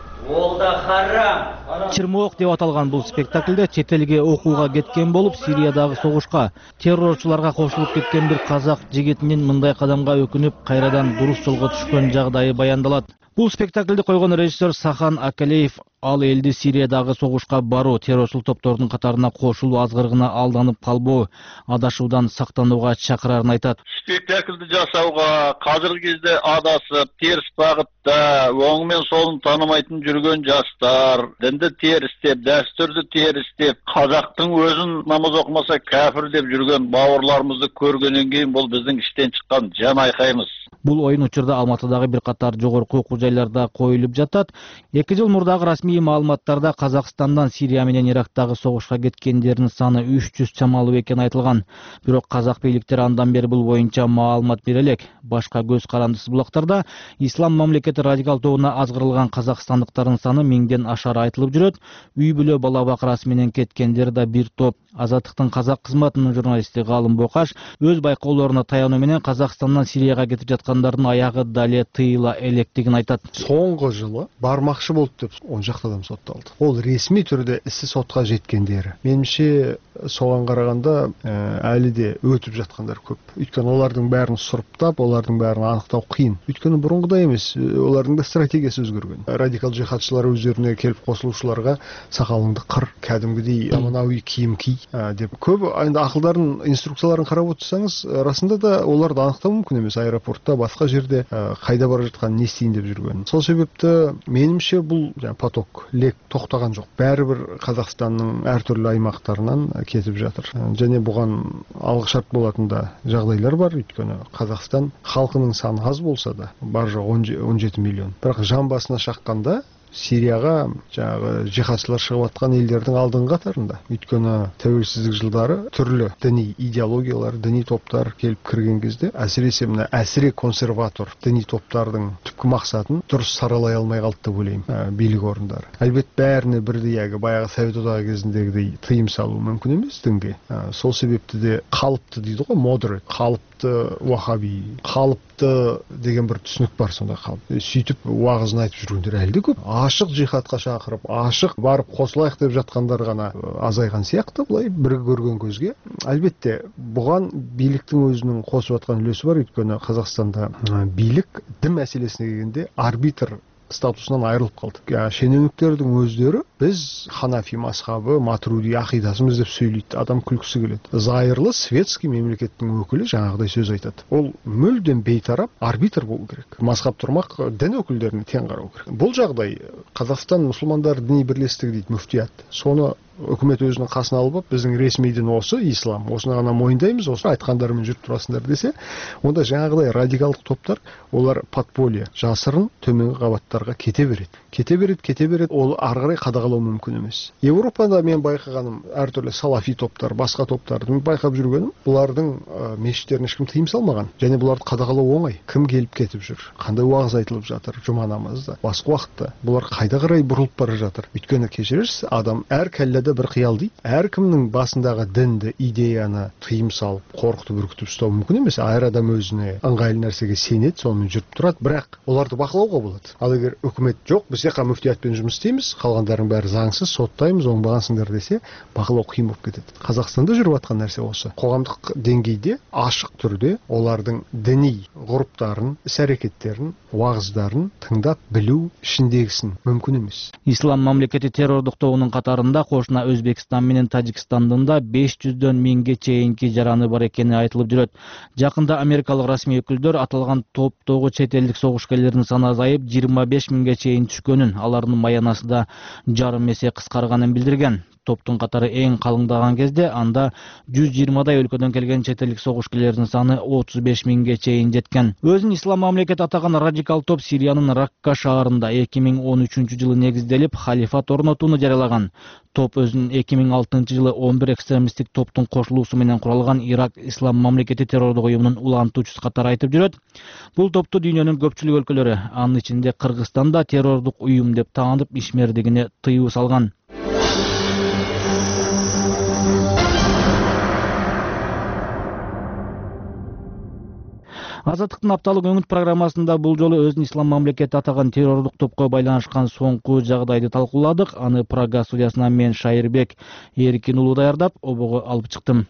ол да харам. Чырмоок деп аталган бул спектакльде чет элге окууга кеткен болуп, Сириядагы согушка террорчуларга кошулуп кеткен бир казак жигитинин мындай кадамга өкүнүп, кайрадан дурус жолго түшкөн жагдайы баяндалат. Бул спектакльди койгон режиссер Сахан Акалеев ал элди Сириядагы согушка баруу, террорчул топтордун катарына кошулуу азгыргына алданып калбоо, адашуудан сактанууга чакырарын айтат. Спектакльди жасауга казыркы кезде адасып, терс багытта, оң мен солун таанымайтын жүргөн жаштар, динди терстеп, дастурду терстеп, казактын өзүн намаз окумаса кафир деп жүргөн бауырларымызды көргөндөн кийин бул биздин иштен чыккан жан айкайыбыз. Бул оюн учурда Алматыдагы бир катар жогорку окуу жайларда коюлуп жатат. эки жыл мурдагы расмий маалыматтарда Казакстандан Сирия менен Ирактагы согушка кеткендердин саны үч жүз чамалуу экени айтылган. Бирок казак бийликтери андан бери бул боюнча маалымат бере элек. Башка көз карандысыз булактарда Ислам мамлекети радикал тобуна азгырылган казакстандыктардын саны миңден ашары айтылып жүрөт. Үй бүлө бала бакырасы менен кеткендер да бир топ. Азаттыктын казак кызматынын журналисти Галым Бокаш өз байкоолоруна таянуу менен Казакстандан Сирияга кетип жаткандардын аягы дале тыйыла электигин айтат. Соңғы жылы бармакчы болуп деп он шакты адам сотталды. Ол ресми түрдө ісі сотқа жеткендері. Менимче соған қарағанда әлі де өтіп жатқандар көп. Өйткені олардың бәрін сұрыптап, олардың бәрін анықтау қиын. Өйткені бұрынғыдай емес, олардың да стратегиясы өзгерген. Радикал жихадшылар өздеріне келіп қосылушыларға сақалыңды қыр, кәдімгідей заманауи киім ки деп көп енді ақылдарын, инструкцияларын қарап отырсаңыз, расында да оларды анықтау мүмкін емес. Аэропортта, басқа жерде қайда бара жатқан, не істейін деп жүрген. Сол себепті менімше бұл поток лек тоқтаған жоқ. Бәрібір Қазақстанның әртүрлі аймақтарынан кетіп жатыр. Және бұған алғышарт болатын да жағдайлар бар. Өйткені Қазақстан халқының саны аз болса да, бар жоғы он жеті миллион. Бірақ жан басына шаққанда Сирияға жаңағы жихадшылар шығып атқан елдердің алдыңғы қатарында. Өйткені тәуелсіздік жылдары түрлі діни идеологиялар, діни топтар келіп кірген кезде, әсіресе мына әсіре консерватор діни топтардың түпкі мақсатын дұрыс саралай алмай қалды деп ойлаймын билік орындары. Әлбетте бәріне бірдей яғы баяғы Совет одағы кезіндегідей тыйым салу мүмкін емес дінге. Сол себепті де қалыпты дейді ғой, moderate, қалыпты уахаби, қалыпты деген бір түсінік бар сонда қалып. Сөйтіп уағызын айтып жүргендер әлі де көп. Ашық жихадқа шақырып, ашық барып қосылайық деп жатқандар ғана азайған сияқты, былай бір көрген көзге. Әлбетте, бұған биліктің өзінің қосып жатқан үлесі бар. Өйткені Қазақстанда билік дін мәселесіне келгенде арбитр статусынан айырылып қалды. Шенеуніктердің өздері біз Ханафи мазхабы, Матруди ақидасымыз деп сөйлейді. Адам күлкісі келеді. Зайырлы светский мемлекеттің өкілі жаңағыдай сөз айтады. Ол мүлдем бейтарап арбитр болу керек. Мазхаб тұрмақ дін өкілдеріне тең қарау керек. Бұл жағдай Қазақстан мұсылмандар діни бірлестігі дейді, мүфтият. Соны үкімет өзінің қасына алып, біздің ресми дін осы ислам, осыны ғана мойындаймыз, осы айтқандарымен жүріп тұрасыңдар десе, онда жаңағыдай радикалдық топтар, олар подполье, жасырын төменгі қабаттарға топтарға кете береді кете береді кете береді ол ары қарай қадағалау мүмкін емес. Европада мен байқағаным әртүрлі салафи топтар басқа топтарды байқап жүргенім бұлардың ә, мешіттеріне ешкім тыйым салмаған және бұларды қадағалау оңай. Кім келіп кетіп жүр, қандай уағыз айтылып жатыр жұма намазда басқа уақытта бұлар қайда қарай бұрылып бара жатыр. Өйткені кешірерсіз, адам әр кәлләдә бір қиял дейді. Әркімнің басындағы дінді идеяны тыйым салып қорқытып үркітіп ұстау мүмкін емес. Әр адам өзіне ыңғайлы нәрсеге сенеді, сонымен жүріп тұрады, бірақ оларды бақылауға болады. Ал егер үкімет жоқ, біз тек қана мүфтиятпен жұмыс істейміз, қалғандардың бәрі заңсыз, соттаймыз, оңбағансыңдар десе, бақылау қиын болып кетеді. Қазақстанда жүріп жатқан нәрсе осы. Қоғамдық деңгейде ашық түрде олардың діни ғұрыптарын, іс-әрекеттерін, уағыздарын тыңдап білу ішіндегісін мүмкін емес. Ислам мамлекети террорлук тобунун катарында кошуна Өзбекстан менен Тажикстандын да беш жүздөн миңге чейинки жараны бар экени айтылып жүрөт. Жакында америкалык расмий өкүлдөр аталган топтогу чет элдик согушкерлердин саны азайып жыйырма беш миңге чейин түшкөнүн, алардын маянасы да жарым эсе кыскарганын билдирген. Топтун катары эң калыңдаган кезде анда жүз жыйырмадай өлкөдөн келген чет элдик согушкерлердин саны отуз беш миңге чейин жеткен. Өзүн ислам мамлекет атаган радикал топ Сириянын Ракка шаарында эки миң он үчүнчү жылы негизделип, халифат орнотууну жарыялаган. Топ өзүнүн эки миң алтынчы жылы он бир экстремисттик топтун кошулуусу менен куралган Ирак ислам мамлекети террорлук уюмунун улантуучусу катары айтып жүрөт. Бул топту дүйнөнүн көпчүлүк өлкөлөрү, анын ичинде Кыргызстан да террорлук уюм деп таанып ишмердигине тыюу салган. Азаттыктын апталык өңүт программасында бул жолу өзүн ислам мамлекети атаган террорлук топко байланышкан соңку жагдайды талкууладык. Аны Прага студиясынан мен Шайырбек Эркин уулу даярдап, обого алып чыктым.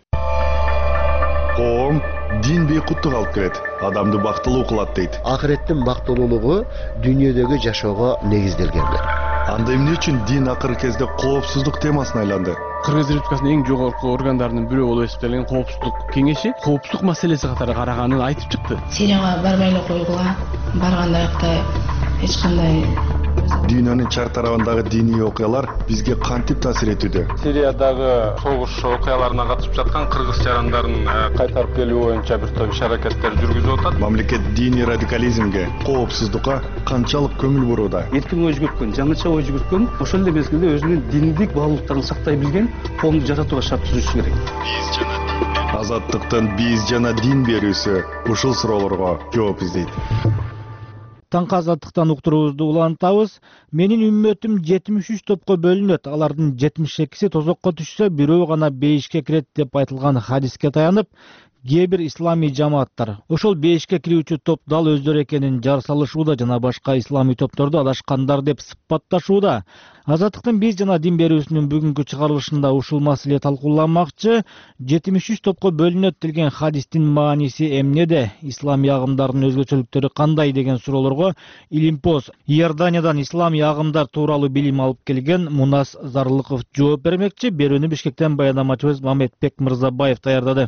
Коом дин бейкуттук алып келет, адамды бактылуу кылат дейт. Акыреттин бактылуулугу дүйнөдөгү жашоого негизделген. Анда эмне үчүн дин акыркы кезде коопсуздук темасына айланды? Кыргыз Республикасынын эң жогорку органдарынын бирөө болуп эсептелген коопсуздук кеңеши коопсуздук маселеси катары караганын айтып чыкты. Сирияга барбай эле койгула, барганда акта эч кандай Дүйнөнүн чар тарабындагы диний окуялар бизге кантип таасир этүүдө? Сириядагы согуш окуяларына катышып жаткан кыргыз жарандарын кайтарып келүү боюнча бир топ иш-аракеттер жүргүзүп атат. Мамлекет диний радикализмге, коопсуздукка канчалык көңүл бурууда? Эркин ой жүгүрткөн, жаңыча ой жүгүрткөн, ошол эле мезгилде өзүнүн диндик баалуулуктарын сактай билген коомду жаратууга шарт түзүшү керек. Азаттыктын биз жана дин берүүсү ушул суроолорго жооп издейт. Таңкы азаттыктан уктуруубузду улантабыз. Менин үммөтүм жетимиш үч топко бөлүнөт. Алардын жетимиш экиси тозокко түшсө, бирөө гана бейишке кирет деп айтылган хадиске таянып, кээ бир исламий жамааттар ошол бейишке кирүүчү топ дал өздөрү экенин жар салышууда жана башка исламий топторду адашкандар деп сыпатташууда. Азаттыктын биз жана дин берүүсүнүн бүгүнкү чыгарылышында ушул маселе талкууланмакчы. жетимиш үч топко бөлүнөт деген хадистин мааниси эмнеде? Исламий агымдардын өзгөчөлүктөрү кандай деген суроолорго Илимпоз Иорданиядан исламий агымдар тууралуу билим алып келген Мунас Зарлыков жооп бермекчи. Берүүнү Бишкектен баянамачыбыз Мамедбек Мырзабаев даярдады.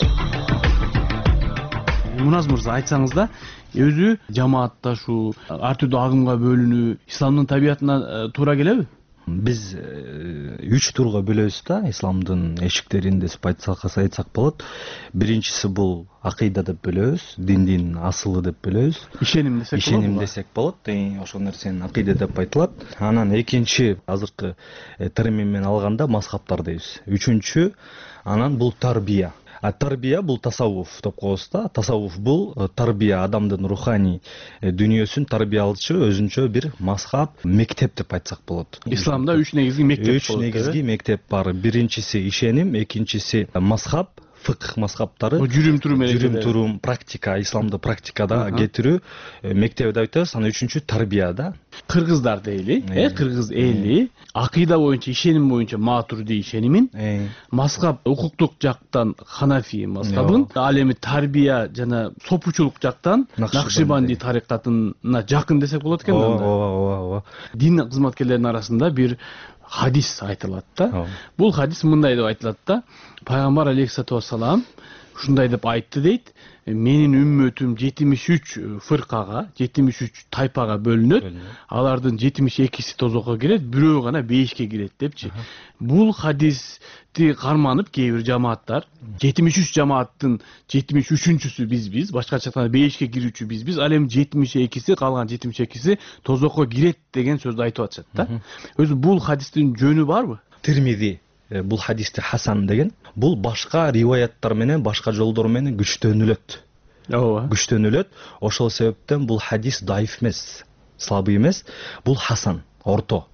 Муназ мырза, айтсаңыз да, өзү жамаатташуу, ар түрдүү агымга бөлүнүү исламдын табиятына туура келеби? Биз үч турга бөлөбүз да, исламдын эшиктерин деп айтсак болот. Биринчиси бул акыйда деп бөлөбүз, диндин асылы деп бөлөбүз. Ишеним десек болот. Ишеним десек болот. Ошол нерсени акыйда деп айтылат. Анан экинчи азыркы термин менен алганда мазхабтар дейбиз. Үчүнчү анан бул тарбия. А тарбия бул тасаввуф деп коебуз да. Тасаввуф бул тарбия, адамдын руханий дүйнөсүн тарбиялаучу өзүнчө бир мазхаб, мектеп деп айтсак болот. Исламда үч негизги мектеп болот. Үч негизги мектеп бар. Биринчиси ишеним, экинчиси мазхаб, фыкх мазхабтары, жүрүм турум жүрүм турум, практика, исламды практикада кетирүү мектеби деп айтабыз. Анан үчүнчү тарбия да. Кыргыздар дейли, э, кыргыз эли акыйда боюнча, ишеним боюнча матурди ишенимин, мазхаб укуктук жактан ханафи мазхабын, ал эми тарбия жана сопучулук жактан Накшибанди тарикатына жакын десек болот экен. Ооба, ооба, ооба. Дин кызматкерлеринин арасында бир хадис айтылат да. Бул хадис мындай деп айтылат да. Пайгамбар алейхиссалату вассалам ушундай деп айтты дейт. менин үммөтүм жетимиш үч фыркага, жетимиш үч тайпага бөлүнөт. Алардын жетимиш экиси тозокко кирет, бирөө гана бешке кирет депчи. Бул хадисти карманып кээ бир жамааттар жетимиш үч жамааттын жетимиш үчүнчүсү бизбиз, башкача айтканда бешке кирүүчү бизбиз, ал эми жетимиш экиси, калган жетимиш экиси тозокко кирет деген сөздү айтып атышат да. Өзү бул хадистин жөнү барбы? Тирмизи бул хадисти хасан деген, бул башка риваяттар менен, башка жолдор менен күчтөнүлөт. Ооба. Күчтөнүлөт. Ошол себептен бул хадис даиф эмес, слабый эмес, бул хасан, орто.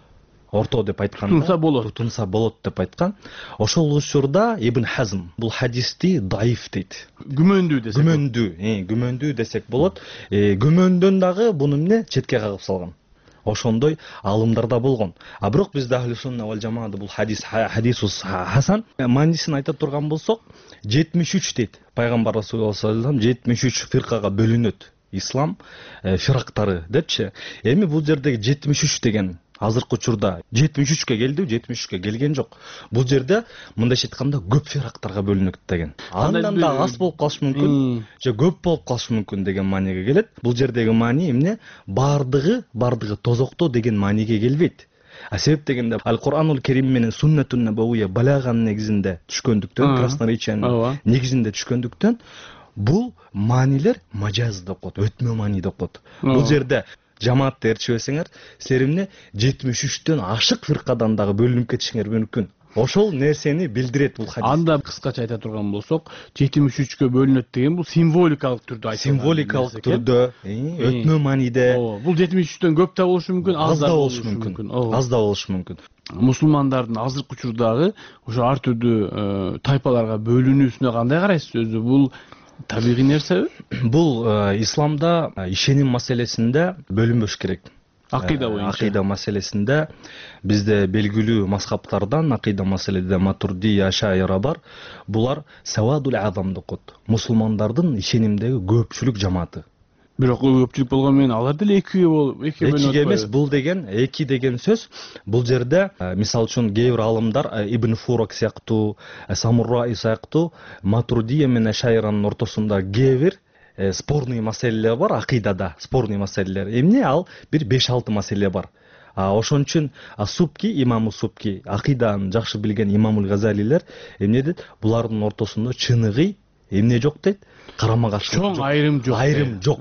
Орто деп айтканда, тутунса болот. Тутунса болот деп айткан. Ошол учурда Ибн Хазм бул хадисти даиф дейт. Күмөндүү десек. Күмөндүү, э, күмөндүү десек болот. Э, күмөндөн дагы буну эмне четке кагып салган. Ошондой алымдар да болгон. А бирок бизде ахли сунна вал жамаада бул хадис хадисус хасан маанисин айта турган болсок, жетимиш үч дейт. Пайгамбар Расулуллах саллаллаху алейхи вассалам жетимиш үч фиркага бөлүнөт. Ислам фирактары депчи. Эми бул жердеги жетимиш үч деген азыркы учурда жетимиш үчкө келди, жетимиш үчкө келген жок. Бул жерде мындайча айтканда көп фирактарга бөлүнөт деген. Андан да аз болуп калышы мүмкүн, же көп болуп калышы мүмкүн деген мааниге келет. Бул жердеги маани эмне? Бардыгы, бардыгы тозокто деген мааниге келбейт. А себеп дегенде Ал-Куранул Керим менен Суннатун Набавия балаган негизинде түшкөндүктөн, красноречиянын негизинде түшкөндүктөн бул маанилер мажаз деп коет, өтмө маани деп коет. Бул жерде жамаатты ээрчибесеңер, силер эмне жетимиш үчтөн ашык фиркадан дагы бөлүнүп кетишиңер мүмкүн. Ошол нерсени билдирет бул хадис. Анда кыскача айта турган болсок, жетимиш үчкө бөлүнөт деген бул символикалык түрдө айтылган. Символикалык түрдө, өтмө мааниде. Бул жетимиш үчтөн көп да болушу мүмкүн, аз да болушу мүмкүн. Аз да болушу мүмкүн. Мусулмандардын азыркы учурдагы ошо ар түрдүү тайпаларга бөлүнүүсүнө кандай карайсыз өзү? Бул табигый нерсеби? Бул исламда ишеним маселесинде бөлүнбөш керек. Акыйда боюнча. Акыйда маселесинде бизде белгилүү мазхабтардан акыйда маселеде Матурди, Ашайра бар. Булар савадул азам деп коет. Мусулмандардын ишенимдеги көпчүлүк жамааты. Бирок көпчүлүк болгон менен алар деле экиге болуп, экиге бөлүнүп атпайбы? Эки эмес, бул деген, эки деген сөз. Бул жерде мисалы үчүн кээ бир алымдар Ибн Фурак сыяктуу, Самурраи сыяктуу Матурдия менен Ашайранын ортосунда кээ бир спорный маселелер бар, акыйдада спорный маселелер. Эмне ал бир беш алты маселе бар. А ошон үчүн Субки, имаму Субки, акыйданы жакшы билген имамул Газалилер эмне дейт? Булардын ортосунда чыныгый эмне жок дейт? Карама каршылык жок. Чоң айрым жок. Айрым жок.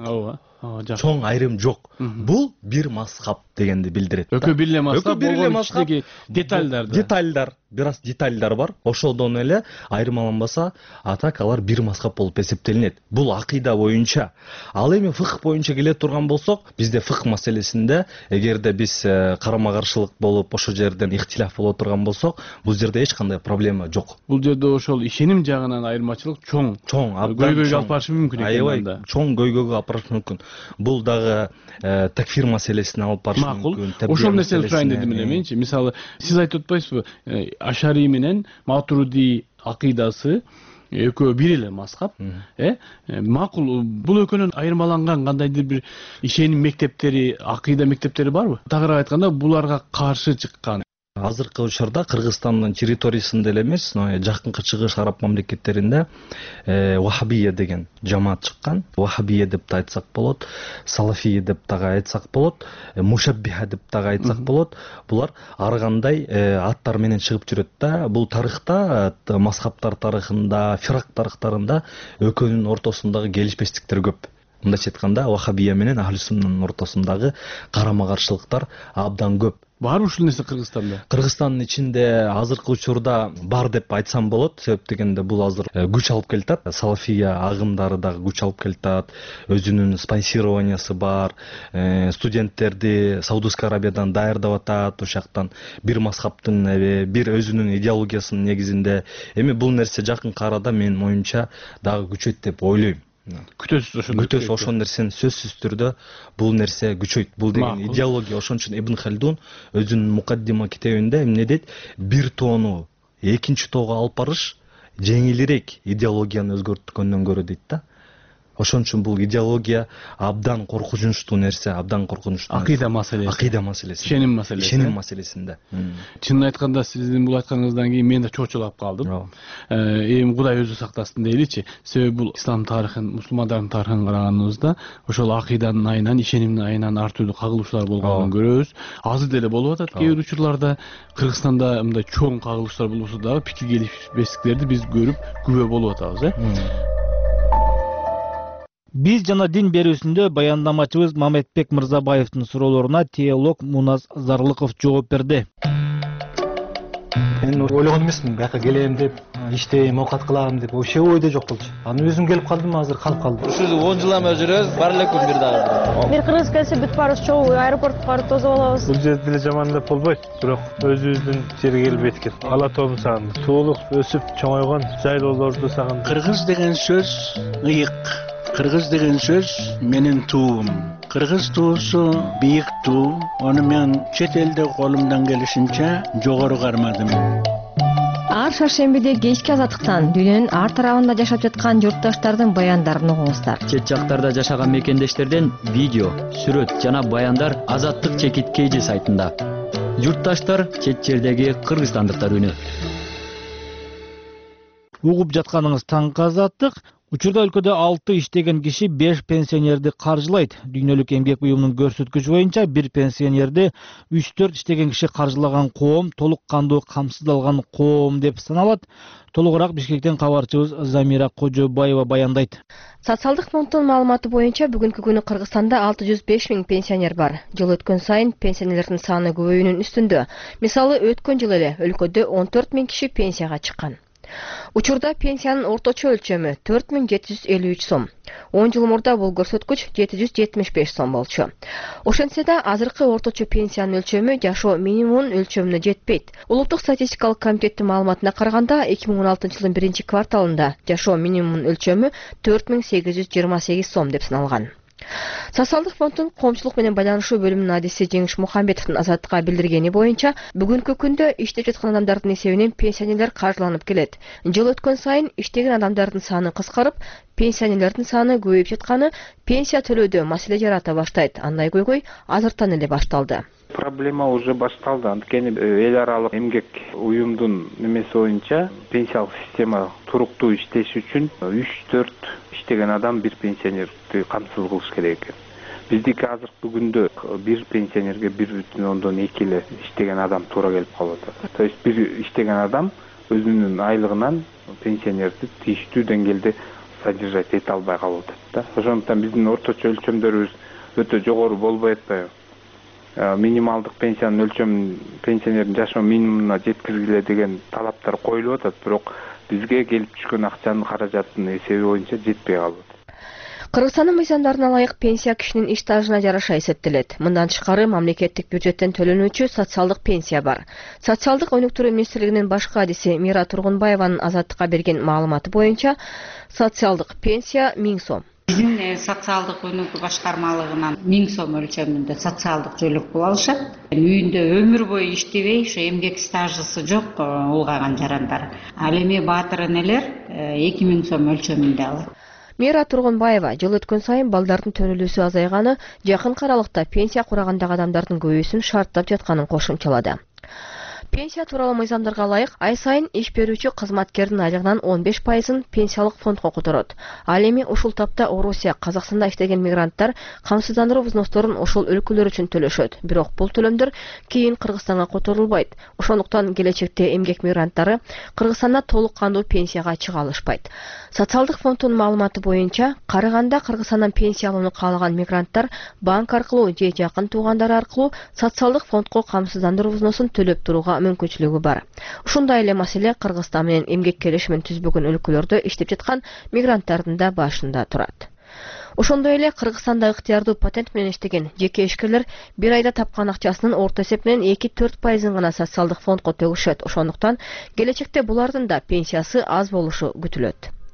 Чоң айрым жок. Бул бир мазхаб дегенди билдирет. Экөө бир эле мазхаб, болгон ичиндеги детальдар. Детальдар, бир аз детальдар бар. Ошодон эле айырмаланбаса, атак алар бир мазхаб болуп эсептелинет. Бул акыйда боюнча. Ал эми фыкх боюнча келе турган болсок, бизде фыкх маселесинде эгерде биз карама каршылык болуп, ошол жерден ихтилаф боло турган болсок, бул жерде эч кандай проблема жок. Бул жерде ошол ишеним жагынан айырмачылык чоң. Чоң, көйгөйгө алып барышы мүмкүн экен анда. Чоң көйгөйгө алып барышы мүмкүн. Бул дагы такфир маселесине алып барышы мүмкүн. Ошол нерсени сурайын дедим эле менчи. Мисалы, сиз айтып атпайсызбы, Ашари менен Матуриди акыйдасы экөө бир эле мазхаб, э? Макул, бул экөөнүн айырмаланган кандайдыр бир ишеним мектептери, акыйда мектептери барбы? Тагыраак айтканда, буларга каршы чыккан. Азыркы учурда Кыргызстандын территориясында эле эмес, жакынкы чыгыш араб мамлекеттеринде Вахабия деген жамаат чыккан. Вахабия деп да айтсак болот, Салафия деп дагы айтсак болот, Мушаббиха деп дагы айтсак болот. Булар ар кандай аттар менен чыгып жүрөт да. Бул тарыхта, мазхабтар тарыхында, фирак тарыхтарында экөөнүн ортосундагы келишпестиктер көп. Мындайча айтканда, Вахабия менен Ахли Суннанын ортосундагы карама каршылыктар абдан көп. Барбы ушул нерсе Кыргызстанда? Кыргызстандын ичинде азыркы учурда бар деп айтсам болот. Себеп дегенде бул азыр күч алып келатат. Салафия агымдары дагы күч алып келатат. Өзүнүн спонсированиясы бар. Студенттерди Саудовская Арабиядан даярдап атат. Ошол жактан бир мазхабтын, бир өзүнүн идеологиясынын негизинде. Эми бул нерсе жакынкы арада менин оюмча дагы күчөйт деп ойлойм. Күтөсүз ошондо. Күтөсүз ошол нерсени сөзсүз түрдө бул нерсе күчөйт. Бул деген идеология. Ошон үчүн Ибн Халдун өзүнүн Мукаддима китебинде эмне дейт? Бир тоону экинчи тоого алып барыш жеңилирээк идеологияны өзгөрткөндөн көрө дейт да. ошон үчүн бул идеология абдан коркунучтуу нерсе, абдан коркунучтуу. Акыйда маселеси. Акыйда маселеси. Ишеним маселеси. Ишеним маселесинде. Чынын айтканда сиздин бул айтканыңыздан кийин мен да чочулап калдым. Эми Кудай өзү сактасын дейличи. Себеби бул ислам тарыхын, мусулмандардын тарыхын караганыбызда ошол акыйданын айынан, ишенимдин айынан ар түрдүү кагылышуулар болгонун көрөбүз. Азыр деле болуп атат кээ бир учурларда. Кыргызстанда мындай чоң кагылыштар болбосо дагы пикир келишпестиктерди биз көрүп күбө болуп атабыз, э? Биз жана дин берүүсүндө баяндамачыбыз Мамедбек Мырзабаевдин суроолоруна теолог Муназ Зарлыков жооп берди. Мен ойлогон эмесмин, бияка келем деп, иштейм, оокат кылам деп, вообще ойдо жок болчу. Аны өзүм келип калдым, азыр калып калдым. Ушул он жыл эме жүрөбүз, бар эле күн бир дагы. Бир кыргыз келсе бүт барыбыз чогуу аэропортко барып тозо болобуз. Бул жерде деле жамандап болбойт, бирок өзүбүздүн жерге келип эткен. Ала тоом сагындык, туулук өсүп чоңойгон жайлоолорду сагындык. Кыргыз деген сөз ыйык. Кыргыз деген сөз менин туум. Кыргыз туусу бийик туу. Аны мен чет элде колумдан келишинче жогору кармадым. Ар шаршембиде кечки азаттыктан дүйнөнүн ар тарабында жашап жаткан журтташтардын баяндарын угуңуздар. Чет жактарда жашаган мекендештерден видео, сүрөт жана баяндар Азаттык чекит кейжи сайтында. Журтташтар чет жердеги кыргызстандыктар үнү. Угуп жатканыңыз таңкы Азаттык. Учурда өлкөдө алты иштеген киши беш пенсионерди каржылайт. Дүйнөлүк эмгек уюмунун көрсөткүчү боюнча бир пенсионерди үч төрт иштеген киши каржылаган коом толук кандуу камсыздалган коом деп саналат. Толугураак Бишкектен кабарчыбыз Замира Кожобаева баяндайт. Социалдык фонддун маалыматы боюнча бүгүнкү күнү Кыргызстанда алты жүз беш миң пенсионер бар. Жыл өткөн сайын пенсионерлердин саны көбөйүүнүн үстүндө. Мисалы өткөн жыл эле өлкөдө он төрт миң киши пенсияга чыккан. Учурда пенсиянын орточо өлчөмү төрт миң жети жүз элүү үч сом. он жыл мурда бул көрсөткүч жети жүз жетимиш беш сом болчу. Ошентсе да азыркы орточо пенсиянын өлчөмү жашоо минимумунун өлчөмүнө жетпейт. Улуттук статистикалык комитеттин маалыматына караганда эки миң он алтынчы жылдын биринчи кварталында жашоо минимумунун өлчөмү төрт миң сегиз жүз жыйырма сегиз сом деп саналган. Социалдык фонддун коомчулук менен байланышуу бөлүмүнүн адиси Жеңиш Мухамбетовдун Азаттыкка билдиргени боюнча, бүгүнкү күндө иштеп жаткан адамдардын эсебинен пенсионерлер каржыланып келет. Жыл өткөн сайын иштеген адамдардын саны кыскарып, пенсионерлердин саны көбөйүп жатканы пенсия төлөөдө маселе жарата баштайт. Андай көйгөй азыртан эле башталды. Проблема уже башталды. Анткени эл аралык эмгек уюмдун немеси боюнча пенсиялык система туруктуу иштеш үчүн үч төрт иштеген адам бир пенсионерди камсыз кылыш керек экен. Биздики азыркы күндө бир пенсионерге бир бүтүн ондон эки эле иштеген адам туура келип калып атат. То есть бир иштеген адам өзүнүн айлыгынан пенсионерди тийиштүү деңгээлде содержать эте албай калып атат да. Ошондуктан биздин орточо өлчөмдөрүбүз өтө жогору болбой атпайбы? Минималдык пенсиянын өлчөмүн пенсионердин жашоо минимумуна жеткизгиле деген талаптар коюлуп атат, бирок бизге келип түшкөн акчанын каражатынын эсеби боюнча жетпей калып атат. Кыргызстандын мыйзамдарына ылайык пенсия кишинин иш стажына жараша эсептелет. Мындан тышкары мамлекеттик бюджеттен төлөнүүчү социалдык пенсия бар. Социалдык өнүктүрүү министрлигинин башкы адиси Мира Тургунбаеванын Азаттыкка берген маалыматы боюнча социалдык пенсия миң сом. Биздин социалдык өнүгүү башкармалыгынан миң сом өлчөмүндө социалдык жөлөк пул алышат. Үйүндө өмүр бою иштебей, ошо эмгек стажысы жок улгаган жарандар. Ал эми баатыр энелер эки миң сом өлчөмүндө алат. Мира Тургунбаева жыл өткөн сайын балдардын төрөлүүсү азайганы, жакын аралыкта пенсия курагандагы адамдардын көбөйүүсүн шарттап жатканын кошумчалады. Пенсия тууралуу мыйзамдарга ылайык ай сайын иш берүүчү кызматкердин айлыгынан он беш пайызын пенсиялык фондко которот. Ал эми ушул тапта Орусия, Казакстанда иштеген мигранттар камсыздандыруу взносторун ошол өлкөлөр үчүн төлөшөт. Бирок бул төлөмдөр кийин Кыргызстанга которулбайт. Ошондуктан келечекте эмгек мигранттары Кыргызстанда толук кандуу пенсияга чыга алышпайт. Социалдык фонддун маалыматы боюнча, карыганда Кыргызстандан пенсия алууну каалаган мигранттар банк аркылуу же жакын туугандары аркылуу социалдык фондко камсыздандыруу взносун төлөп турууга мүмкүнчүлүгү бар. Ушундай эле маселе Кыргызстан менен эмгек келишимин түзбөгөн өлкөлөрдө иштеп жаткан мигранттардын да башында турат. Ошондой эле Кыргызстанда ыктыярдуу патент менен иштеген жеке ишкерлер бир айда тапкан акчасынын орто эсеп менен эки төрт пайызын гана социалдык фондко төгүшөт. Ошондуктан келечекте булардын да пенсиясы аз болушу күтүлөт.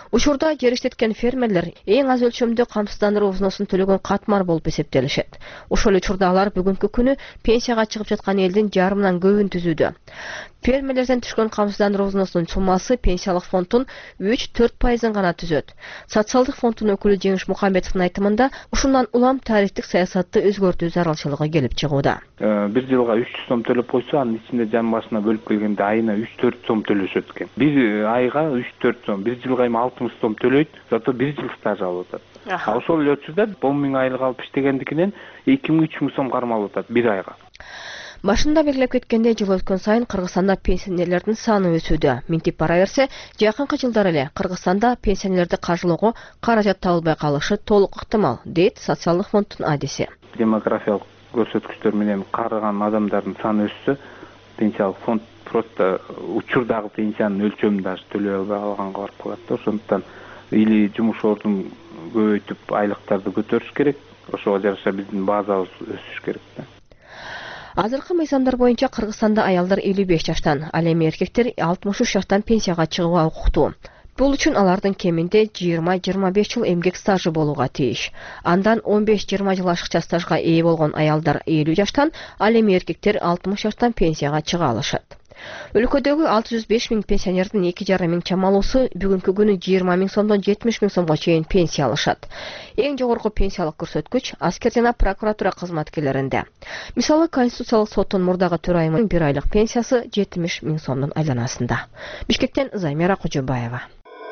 Учурда жер иштеткен фермерлер эң аз өлчөмдө камсыздандыруу взносун төлөгөн катмар болуп эсептелишет. Ошол учурда алар бүгүнкү күнү пенсияга чыгып жаткан элдин жарымынан көбүн түзүүдө. Фермерлерден түшкөн камсыздандыруу взносунун суммасы пенсиялык фонддун үч төрт пайызын гана түзөт. Социалдык фонддун өкүлү Жеңиш Мухамбетовдун айтымында ушундан улам тарифтик саясатты өзгөртүү зарылчылыгы келип чыгууда. Бир жылга үч жүз сом төлөп койсо, анын ичинде жан башына бөлүп келгенде айына үч төрт сом төлөшөт экен. Бир айга үч төрт сом, бир жылга эми алтымыш сом төлөйт, зато бир жыл стаж алып атат. А ошол эле учурда он миң айлык алып иштегендикинен эки миң үч миң сом кармалып атат бир айга. Башында белгилеп кеткендей, жыл өткөн сайын Кыргызстанда пенсионерлердин саны өсүүдө. Минтип бара берсе, жакынкы жылдары эле Кыргызстанда пенсионерлерди каржылоого каражат табылбай калышы толук ыктымал, дейт социалдык фонддун адиси. Демографиялык көрсөткүчтөр менен карыган адамдардын саны өссө, пенсиялык фонд просто учурдагы пенсиянын өлчөмүн даже төлөй албай калганга барып калат да. Ошондуктан или жумуш ордун көбөйтүп айлыктарды көтөрүш керек, ошого жараша биздин базабыз өсүш керек да. Азыркы мыйзамдар боюнча Кыргызстанда аялдар элүү беш жаштан, ал эми эркектер алтымыш үч жаштан пенсияга чыгууга укуктуу. Бул үчүн алардын кеминде жыйырма жыйырма беш жыл эмгек стажы болууга тийиш. Андан он беш жыйырма жыл ашыкча стажга ээ болгон аялдар элүү жаштан, ал эми эркектер алтымыш жаштан пенсияга чыга алышат. Өлкөдөгү алты жүз беш миң пенсионердин эки жарым миң чамалуусу бүгүнкү күнү жыйырма миң сомдон жетимиш миң сомго чейин пенсия алышат. Эң жогорку пенсиялык көрсөткүч аскер жана прокуратура кызматкерлеринде. Мисалы, Конституциялык соттун мурдагы төрайымынын бир айлык пенсиясы жетимиш миң сомдун айланасында. Бишкектен Займира Кожобаева.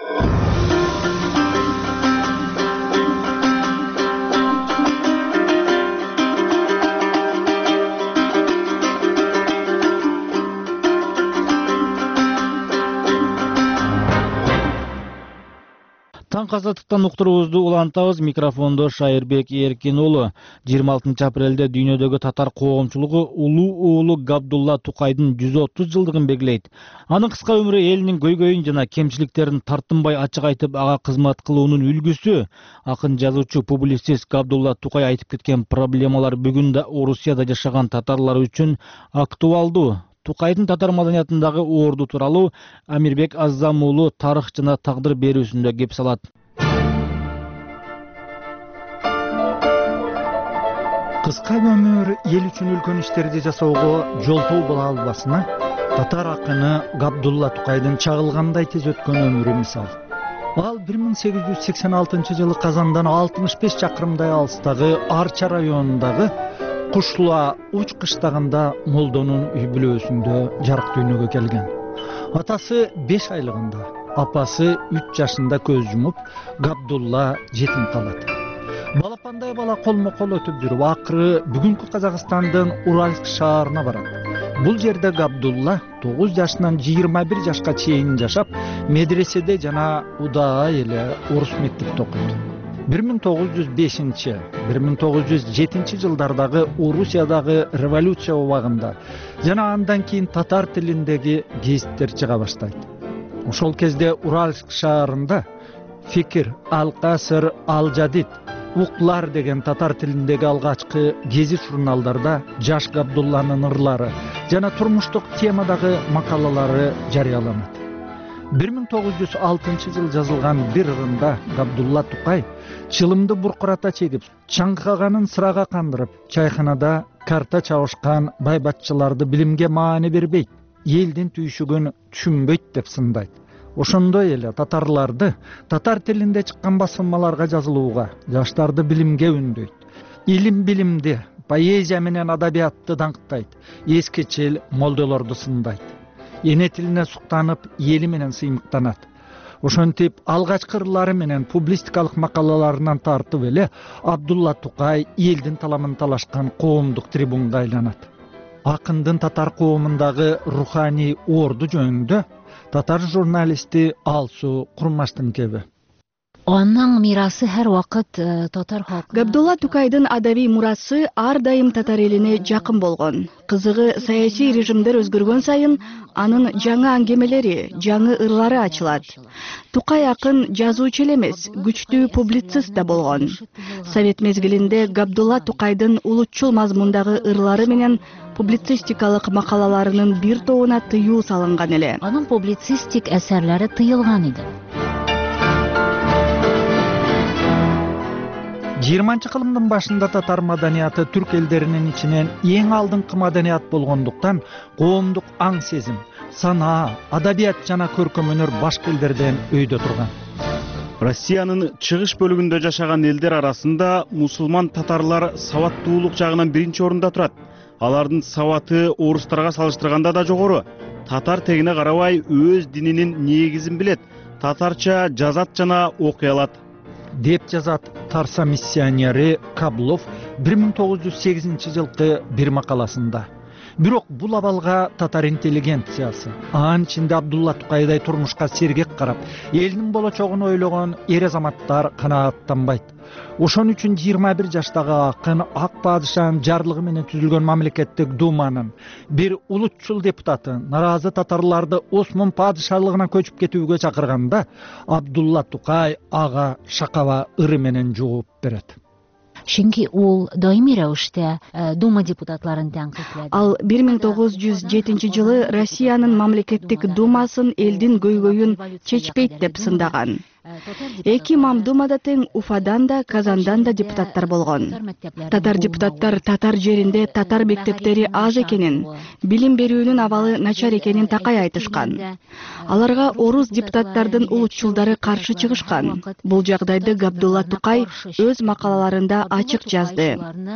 Таң азаттыктан уктуруубузду улантабыз. Микрофондо Шайырбек Эркин уулу. жыйырма алтынчы апрелде дүйнөдөгү татар коомчулугу улуу уулу Габдулла Тукайдын жүз отуз жылдыгын белгилейт. Анын кыска өмүрү элинин көйгөйүн жана кемчиликтерин тартынбай ачык айтып, ага кызмат кылуунун үлгүсү. Акын, жазуучу, публицист Габдулла Тукай айтып кеткен проблемалар бүгүн да Орусияда жашаган татарлар үчүн актуалдуу. Тукайдын татар маданиятындагы орду тууралуу Амирбек Аззам уулу тарых жана тагдыр берүүсүндө кеп салат. Кыска өмүр эл үчүн үлкөн иштерди жасоого жолтоо боло албасына татар акыны Габдулла Тукайдын чагылгандай тез өткөн өмүрү мисал. Ал бир миң сегиз жүз сексен алтынчы жылы Казандан алтымыш беш чакырымдай алыстагы Арча районундагы Кушлуа уч кыштагында молдонун үй бүлөсүндө жарык дүйнөгө келген. Атасы беш айлыгында, апасы үч жашында көз жумуп, Габдулла жетим калат. Балапандай бала колмо-кол өтүп жүрүп, акыры бүгүнкү Казакстандын Уральск шаарына барат. Бул жерде Габдулла тогуз жашынан жыйырма бир жашка чейин жашап, медреседе жана удаа эле орус мектепте окуйт. бир миң тогуз жүз бешинчи — бир миң тогуз жүз жетинчи жылдардагы Орусиядагы революция убагында жана андан кийин татар тилиндеги гезиттер чыга баштайт. Ошол кезде Уральск шаарында Фикир, Ал-Касыр, Ал-Жадид, Уклар деген татар тилиндеги алгачкы гезит журналдарда жаш Габдулланын ырлары жана турмуштук темадагы макалалары жарыяланат. бир миң тогуз жүз алтынчы жыл жазылган бир ырында Габдулла Тукай чылымды буркурата чегип, чаңкаганын сырага кандырып, чайханада карта чабышкан байбатчыларды билимге маани бербейт, элдин түйшүгүн түшүнбөйт деп сындайт. Ошондой эле татарларды татар тилинде чыккан басылмаларга жазылууга, жаштарды билимге үндөйт. Илим билимди, поэзия менен адабиятты даңктайт, эскечил молдолорду сындайт. Эне тилине суктанып, эли менен сыймыктанат. Ошентип алгачкы ырлары менен публистикалык макалаларынан тартып эле Абдулла Тукай элдин таламын талашкан коомдук трибунга айланат. Акындын татар коомундагы руханий орду жөнүндө татар журналисти Алсу Курмаштын-кеби. Анын мирасы һәр вакыт татар халкы. Габдулла Тукайдын адабий мурасы ар дайым татар элине жакын болгон. Кызыгы, саясий режимдер өзгөргөн сайын анын жаңы аңгемелери, жаңы ырлары ачылат. Тукай акын жазуучу эле эмес, күчтүү публицист да болгон. Совет мезгилинде Габдулла Тукайдын улутчул мазмундагы ырлары менен публицистикалык макалаларынын бир тобуна тыюу салынган эле. Анын публицистик эсерлери тыйылган иде. жыйырманчы кылымдын башында татар маданияты түрк элдеринин ичинен эң алдыңкы маданият болгондуктан коомдук аң сезим, санаа, адабият жана көркөм өнөр башка элдерден өйдө турган. Россиянын чыгыш бөлүгүндө жашаган элдер арасында мусулман татарлар сабаттуулук жагынан биринчи орунда турат. Алардын сабаты орустарга салыштырганда да жогору. Татар тегине карабай өз дининин негизин билет. Татарча жазат жана окуй алат. Деп жазат Тарса миссионери Каблов бир миң тогуз жүз сегизинчи жылкы бир макаласында. Бирок бул абалга татар интеллигенциясы, анын ичинде Абдулла Тукайдай турмушка сергек карап, элдин болочогун ойлогон эр азаматтар канааттанбайт. Ошон үчүн жыйырма бир жаштагы акын Ак падышанын жарлыгы менен түзүлгөн мамлекеттик думанын бир улутчул депутаты наразы татарларды Осмон падышалыгына көчүп кетүүгө чакырганда, Абдулла Тукай ага шакаба ыры менен жооп берет. Чөнки ул даими рәвештә дума депутатларын тәнкыйтьләде. Ал бир миң тогуз жүз жетинчи жылы Россиянын мамлекеттик думасын элдин көйгөйүн чечпейт деп сындаган. Эки мамдумада тең Уфадан да, Казандан да депутаттар болгон. Татар депутаттар татар жеринде татар мектептери аз экенин, билим берүүнүн абалы начар экенин такай айтышкан. Аларга орус депутаттардын улутчулдары каршы чыгышкан. Бул жагдайды Габдулла Тукай өз макалаларында ачык жазды.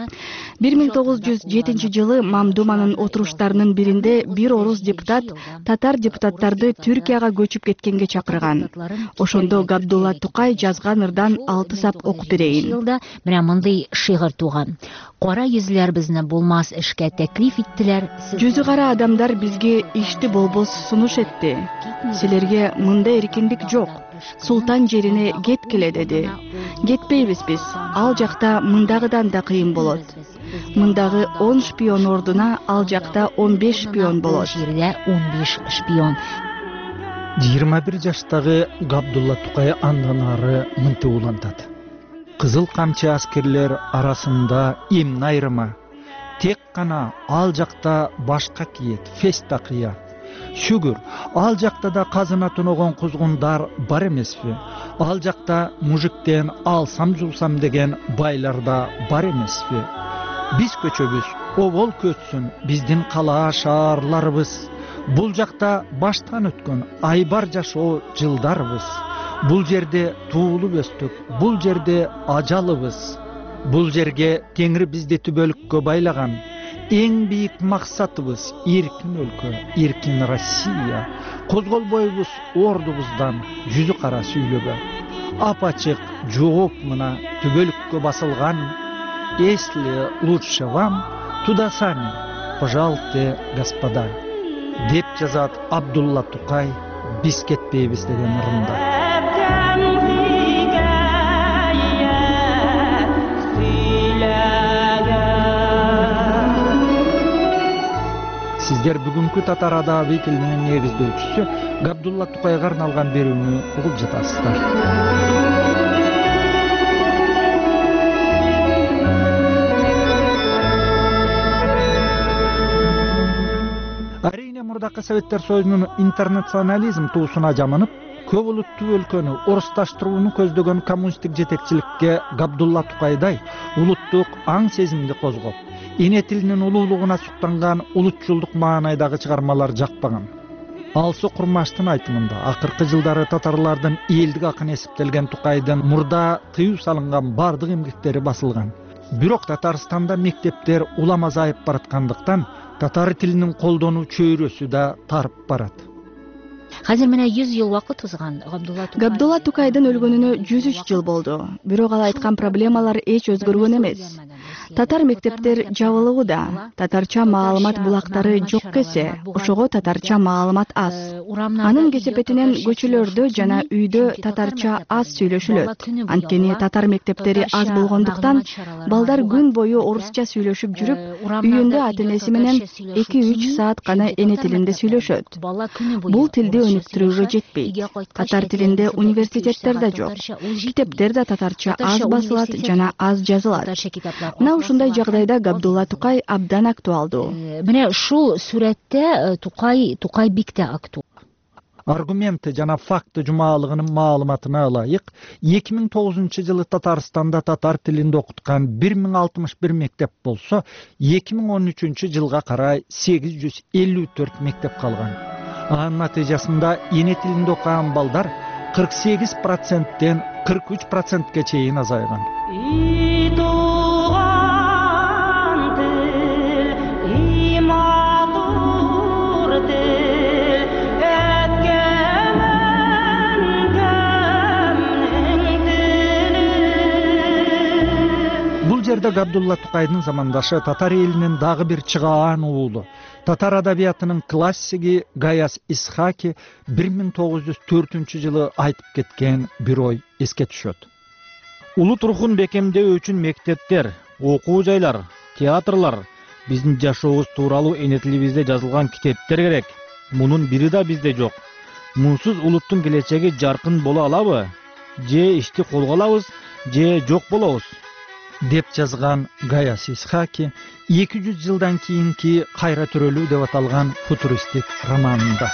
бир миң тогуз жүз жетинчи жылы мамдуманын отуруштарынын биринде бир орус депутат татар депутаттарды Түркияга көчүп кеткенге чакырган. Ошондо Абдулла Тукай жазган ырдан алты сап окуп берейин. Жылда менә мындай шигырь туган. Кара йөзләр безне булмас эшкә тәклиф иттеләр. Жүзү кара адамдар бизге ишти болбос сунуш этти. Силерге мындай эркиндик жок. Султан жерине кеткиле деди. Кетпейбиз биз. Ал жакта мындагыдан да кыйын болот. Мындагы он шпион ордуна ал жакта он беш шпион болот. Жерде он беш шпион. жыйырма бир жаштагы Габдулла Тукай андан ары мынтип улантат. Кызыл камчы аскерлер арасында эмне айрыма? Тек гана ал жакта башка киет, фес такыя. Шүгүр, ал жакта да казына тоногон кузгундар бар эмеспи? Ал жакта мужиктен алсам жулсам деген байлар да бар эмеспи? Биз көчөбүз, обол көтсүн биздин кала шаарларыбыз. Бул жакта баштан өткөн айбар жашоо жылдарбыз. Бул жерде туулуп өстүк, бул жерде ажалыбыз. Бул жерге Теңир бизди түбөлүккө байлаган. Эң бийик максатыбыз эркин өлкө, эркин Россия. Козголбойбуз ордубуздан жүзү кара сүйлөгө. Апачык жооп мына түбөлүккө басылган. Если лучше вам, туда сами, пожалуйте, господа. Деп жазат Абдулла Тукай биз кетпейбиз деген ырында. Сиздер бүгүнкү татар адабы тилинин негиздөөчүсү Габдулла Тукайга арналган берүүнү угуп жатасыздар. Арийне мурдакы Советтер Союзунун интернационализм туусуна жаманып, көп улуттуу өлкөнү орусташтырууну көздөгөн коммунисттик жетекчиликке Габдулла Тукайдай улуттук аң сезимди козгоп, эне тилинин улуулугуна суктанган улутчулдук маанайдагы чыгармалар жакпаган. Алсу Курмаштын айтымында акыркы жылдары татарлардын элдик акын эсептелген Тукайдын мурда тыюу салынган бардык эмгектери басылган. Бирок Татарстанда мектептер улам азайып бараткандыктан татар тилинин колдонуу чөйрөсү да тарып барат. Хәзер менә йөз ел вакыт узган. Габдулла Тукайдын өлгөнүнө жүз үч жыл болду. Бирок ал айткан проблемалар эч өзгөргөн эмес. Татар мектептер жабылууда, татарча маалымат булактары жок кесе, ошого татарча маалымат аз. Анын кесепетинен көчөлөрдө жана үйдө татарча аз сүйлөшүлөт. Анткени татар мектептери аз болгондуктан балдар күн бою орусча сүйлөшүп жүрүп, үйүндө ата-энеси менен эки үч саат гана эне тилинде сүйлөшөт. Бул тилди өнүктүрүүгө жетпейт. Татар тилинде университеттер да жок. Китептер да татарча аз басылат жана аз жазылат. Мына ушундай жагдайда Габдулла Тукай абдан актуалдуу. Менә ушул сүрәттә Тукай Тукай бик тә актуал. аргументи жана факты жумаалыгынын маалыматына ылайык эки миң тогузунчу жылы Татарстанда татар тилинде окуткан бир миң алтымыш бир мектеп болсо, эки миң он үчүнчү жылга карай сегиз жүз элүү төрт мектеп калган. Анын натыйжасында эне тилинде окуган балдар кырк сегиз проценттен кырк үч процентке чейин азайган. Бул жерде Габдулла Тукайдын замандашы татар элинин дагы бир чыгаан уулу, татар адабиятынын классиги Гаяз Исхаки бир миң тогуз жүз төртүнчү жылы айтып кеткен бир ой эске түшөт. Улут рухун бекемдөө үчүн мектептер, окуу жайлар, театрлар, биздин жашообуз тууралуу эне тилибизде жазылган китептер керек. Мунун бири да бизде жок. Мунсуз улуттун келечеги жаркын боло алабы? Же ишти колго алабыз, же жок болобуз? деп жазган Гаяз Исхаки эки жүз жылдан кийинки кайра төрөлүү деп аталган футуристик романында.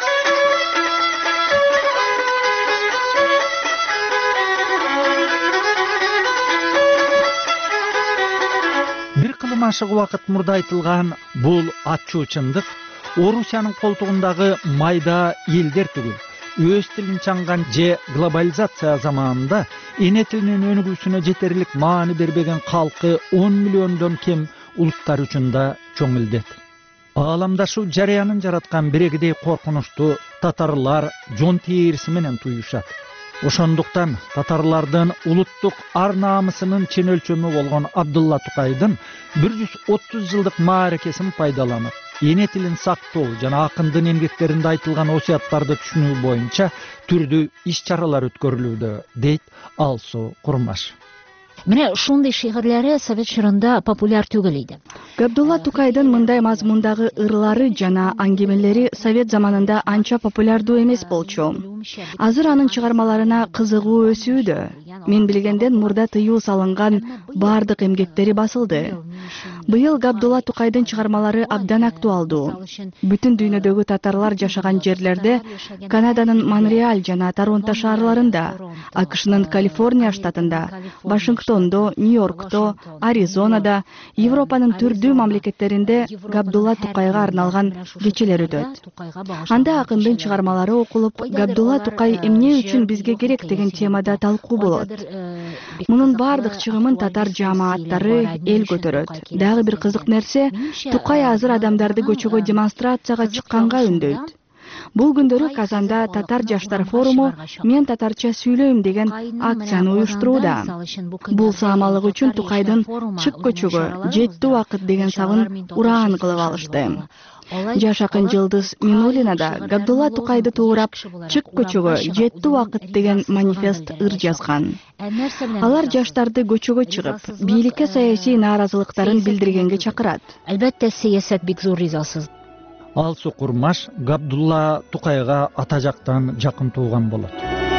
Бир кылым ашык убакыт мурда айтылган бул ачуу чындык Орусиянын колтугундагы майда элдер түгүл, өз тилин чаңган же глобализация заманында эне тилинин өнүгүүсүнө жетерлик маани бербеген калкы он миллиондон кем улуттар үчүн да чоң илдет. Ааламдашуу жарыянын жараткан бирегидей коркунучту татарлар жон тээрси менен туюшат. Ошондуктан татарлардын улуттук ар наамысынын чен өлчөмү болгон Абдулла Тукайдын бир жүз отуз жылдык мааракесин пайдаланып, эне тилин сактоо жана акындын эмгектеринде айтылган осуяттарды түшүнүү боюнча түрдүү иш-чаралар өткөрүлүүдө, дейт Алсу Курмаш. Менә шундый шигырьләре совет чорында популяр түгел иде. Габдулла Тукайдын мындай мазмундагы ырлары жана аңгемелери совет заманында анча популярдуу эмес болчу. Азыр анын чыгармаларына кызыгуу өсүүдө. Мен билгенден мурда тыюу салынган бардык эмгектери басылды. Быйыл Габдулла Тукайдын чыгармалары абдан актуалдуу. Бүтүн дүйнөдөгү татарлар жашаган жерлерде, Канаданын Монреаль жана Торонто шаарларында, АКШнын Калифорния штатында, Вашингтондо, Нью-Йоркто, Аризонада, Европанын түрдүү мамлекеттеринде Габдулла Тукайга арналган кечелер өтөт. Анда акындын чыгармалары окулуп, Габдулла Тукай эмне үчүн бизге керек деген темада талкуу болот. Мунун бардык чыгымын татар жамааттары эл көтөрөт. Дагы бир кызык нерсе, Тукай азыр адамдарды көчөгө демонстрацияга чыкканга үндөйт. Бул күндөрү Казанда татар жаштар форуму «Мен татарча сүйлөйм» деген акцияны уюштурууда. Бул саамалык үчүн Тукайдын «Чык көчөгө, жетти убакыт» деген сабын ураан кылып алышты. Жаш акын Жылдыз Минулина да Габдулла Тукайды туурап «Чык көчөгө, жетти убакыт» деген манифест ыр жазган. Алар жаштарды көчөгө чыгып, бийликке саясий нааразылыктарын билдиргенге чакырат. Албетте саясат бик зор ризасыз. Алсу Курмаш Габдулла Тукайга ата жактан жакын тууган болот.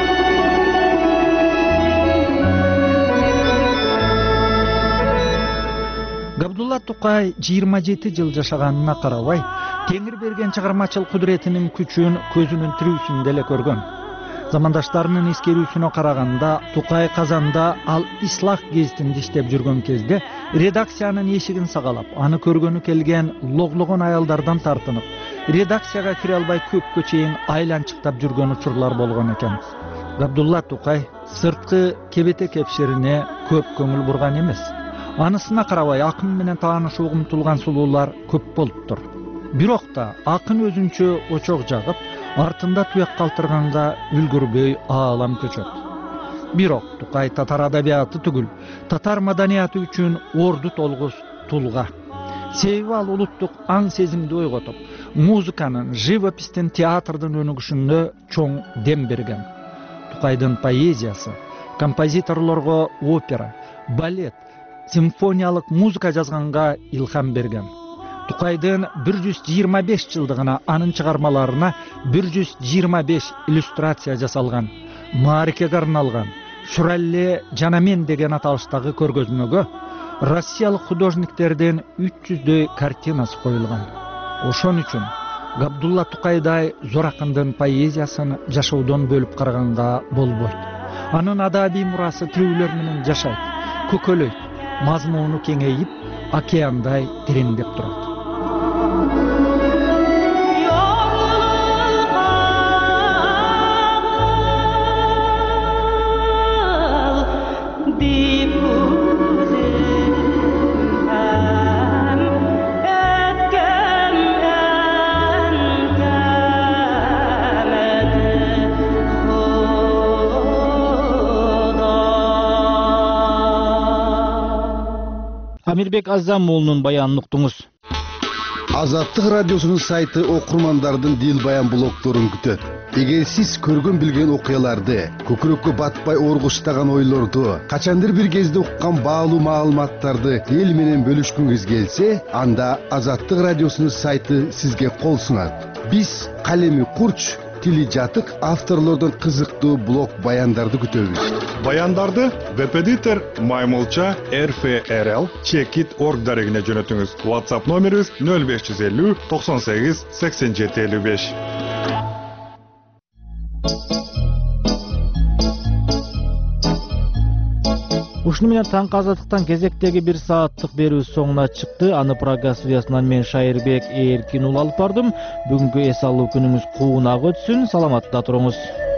Габдулла Тукай жыйырма жети жыл жашаганына карабай, Теңир берген чыгармачыл кудуретинин күчүн көзүнүн тирүүсүндө эле көргөн. Замандаштарынын эскерүүсүнө караганда, Тукай Казанда Ал Ислах гезитинде иштеп жүргөн кезде редакциянын эшигин сагалап, аны көргөнү келген логлогон аялдардан тартынып, редакцияга кире албай көпкө чейин айланчыктап жүргөн учурлар болгон экен. Габдулла Тукай сырткы кебете кепширине көп көңүл бурган эмес. Анысына карабай акын менен таанышууга умтулган сулуулар көп болуптур. Бирок да акын өзүнчө очок жагып, артында туяк калтырганга үлгүрбөй аалам көчөт. Бирок Тукай татар адабияты түгүл, татар маданияты үчүн орду толгус тулга. Себеби ал улуттук аң сезимди ойготуп, музыканын, живопистин, театрдын өнүгүшүнө чоң дем берген. Тукайдын поэзиясы, композиторлорго опера, балет, симфониялык музыка жазганга илхам берген. Тукайдын бир жүз жыйырма беш жылдыгына анын чыгармаларына бир жүз жыйырма беш иллюстрация жасалган. Мааракеге арналган «Шуралле жана мен» деген аталыштагы көргөзмөгө россиялык художниктердин үч жүздөй картинасы коюлган. Ошон үчүн Габдулла Тукайдай Зоракындын поэзиясын жашоодон бөлүп караганга болбойт. Анын адабий мурасы тирүүлөр менен жашайт, көкөлөйт, мазмуну кеңейип, океандай тереңдеп турат. Амирбек Азам уулунун баянын уктуңуз. Азаттык радиосунун сайты окурмандардын дил баян блогдорун күтөт. Эгер сиз көргөн билген окуяларды, көкүрөккө батпай оргуштаган ойлорду, качандыр бир кезде уккан баалуу маалыматтарды эл менен бөлүшкүңүз келсе, анда Азаттык радиосунун сайты сизге кол сунат. Биз калеми курч, тили жатык авторлордон кызыктуу блог баяндарды күтөбүз. Баяндарды Веб-эдитор Маймылча эр эф эр эл чекит точка орг дарегине жөнөтүңүз. WhatsApp номерибиз нөл беш жүз элүү токсон сегиз сексен жети элүү беш. Ушуну менен таңкы азаттыктан кезектеги бир сааттык берүү соңуна чыкты. Аны Прага студиясынан мен Шайырбек Эркин уулу алып бардым. Бүгүнкү эс алуу күнүңүз куунак өтсүн. Саламатта туруңуз.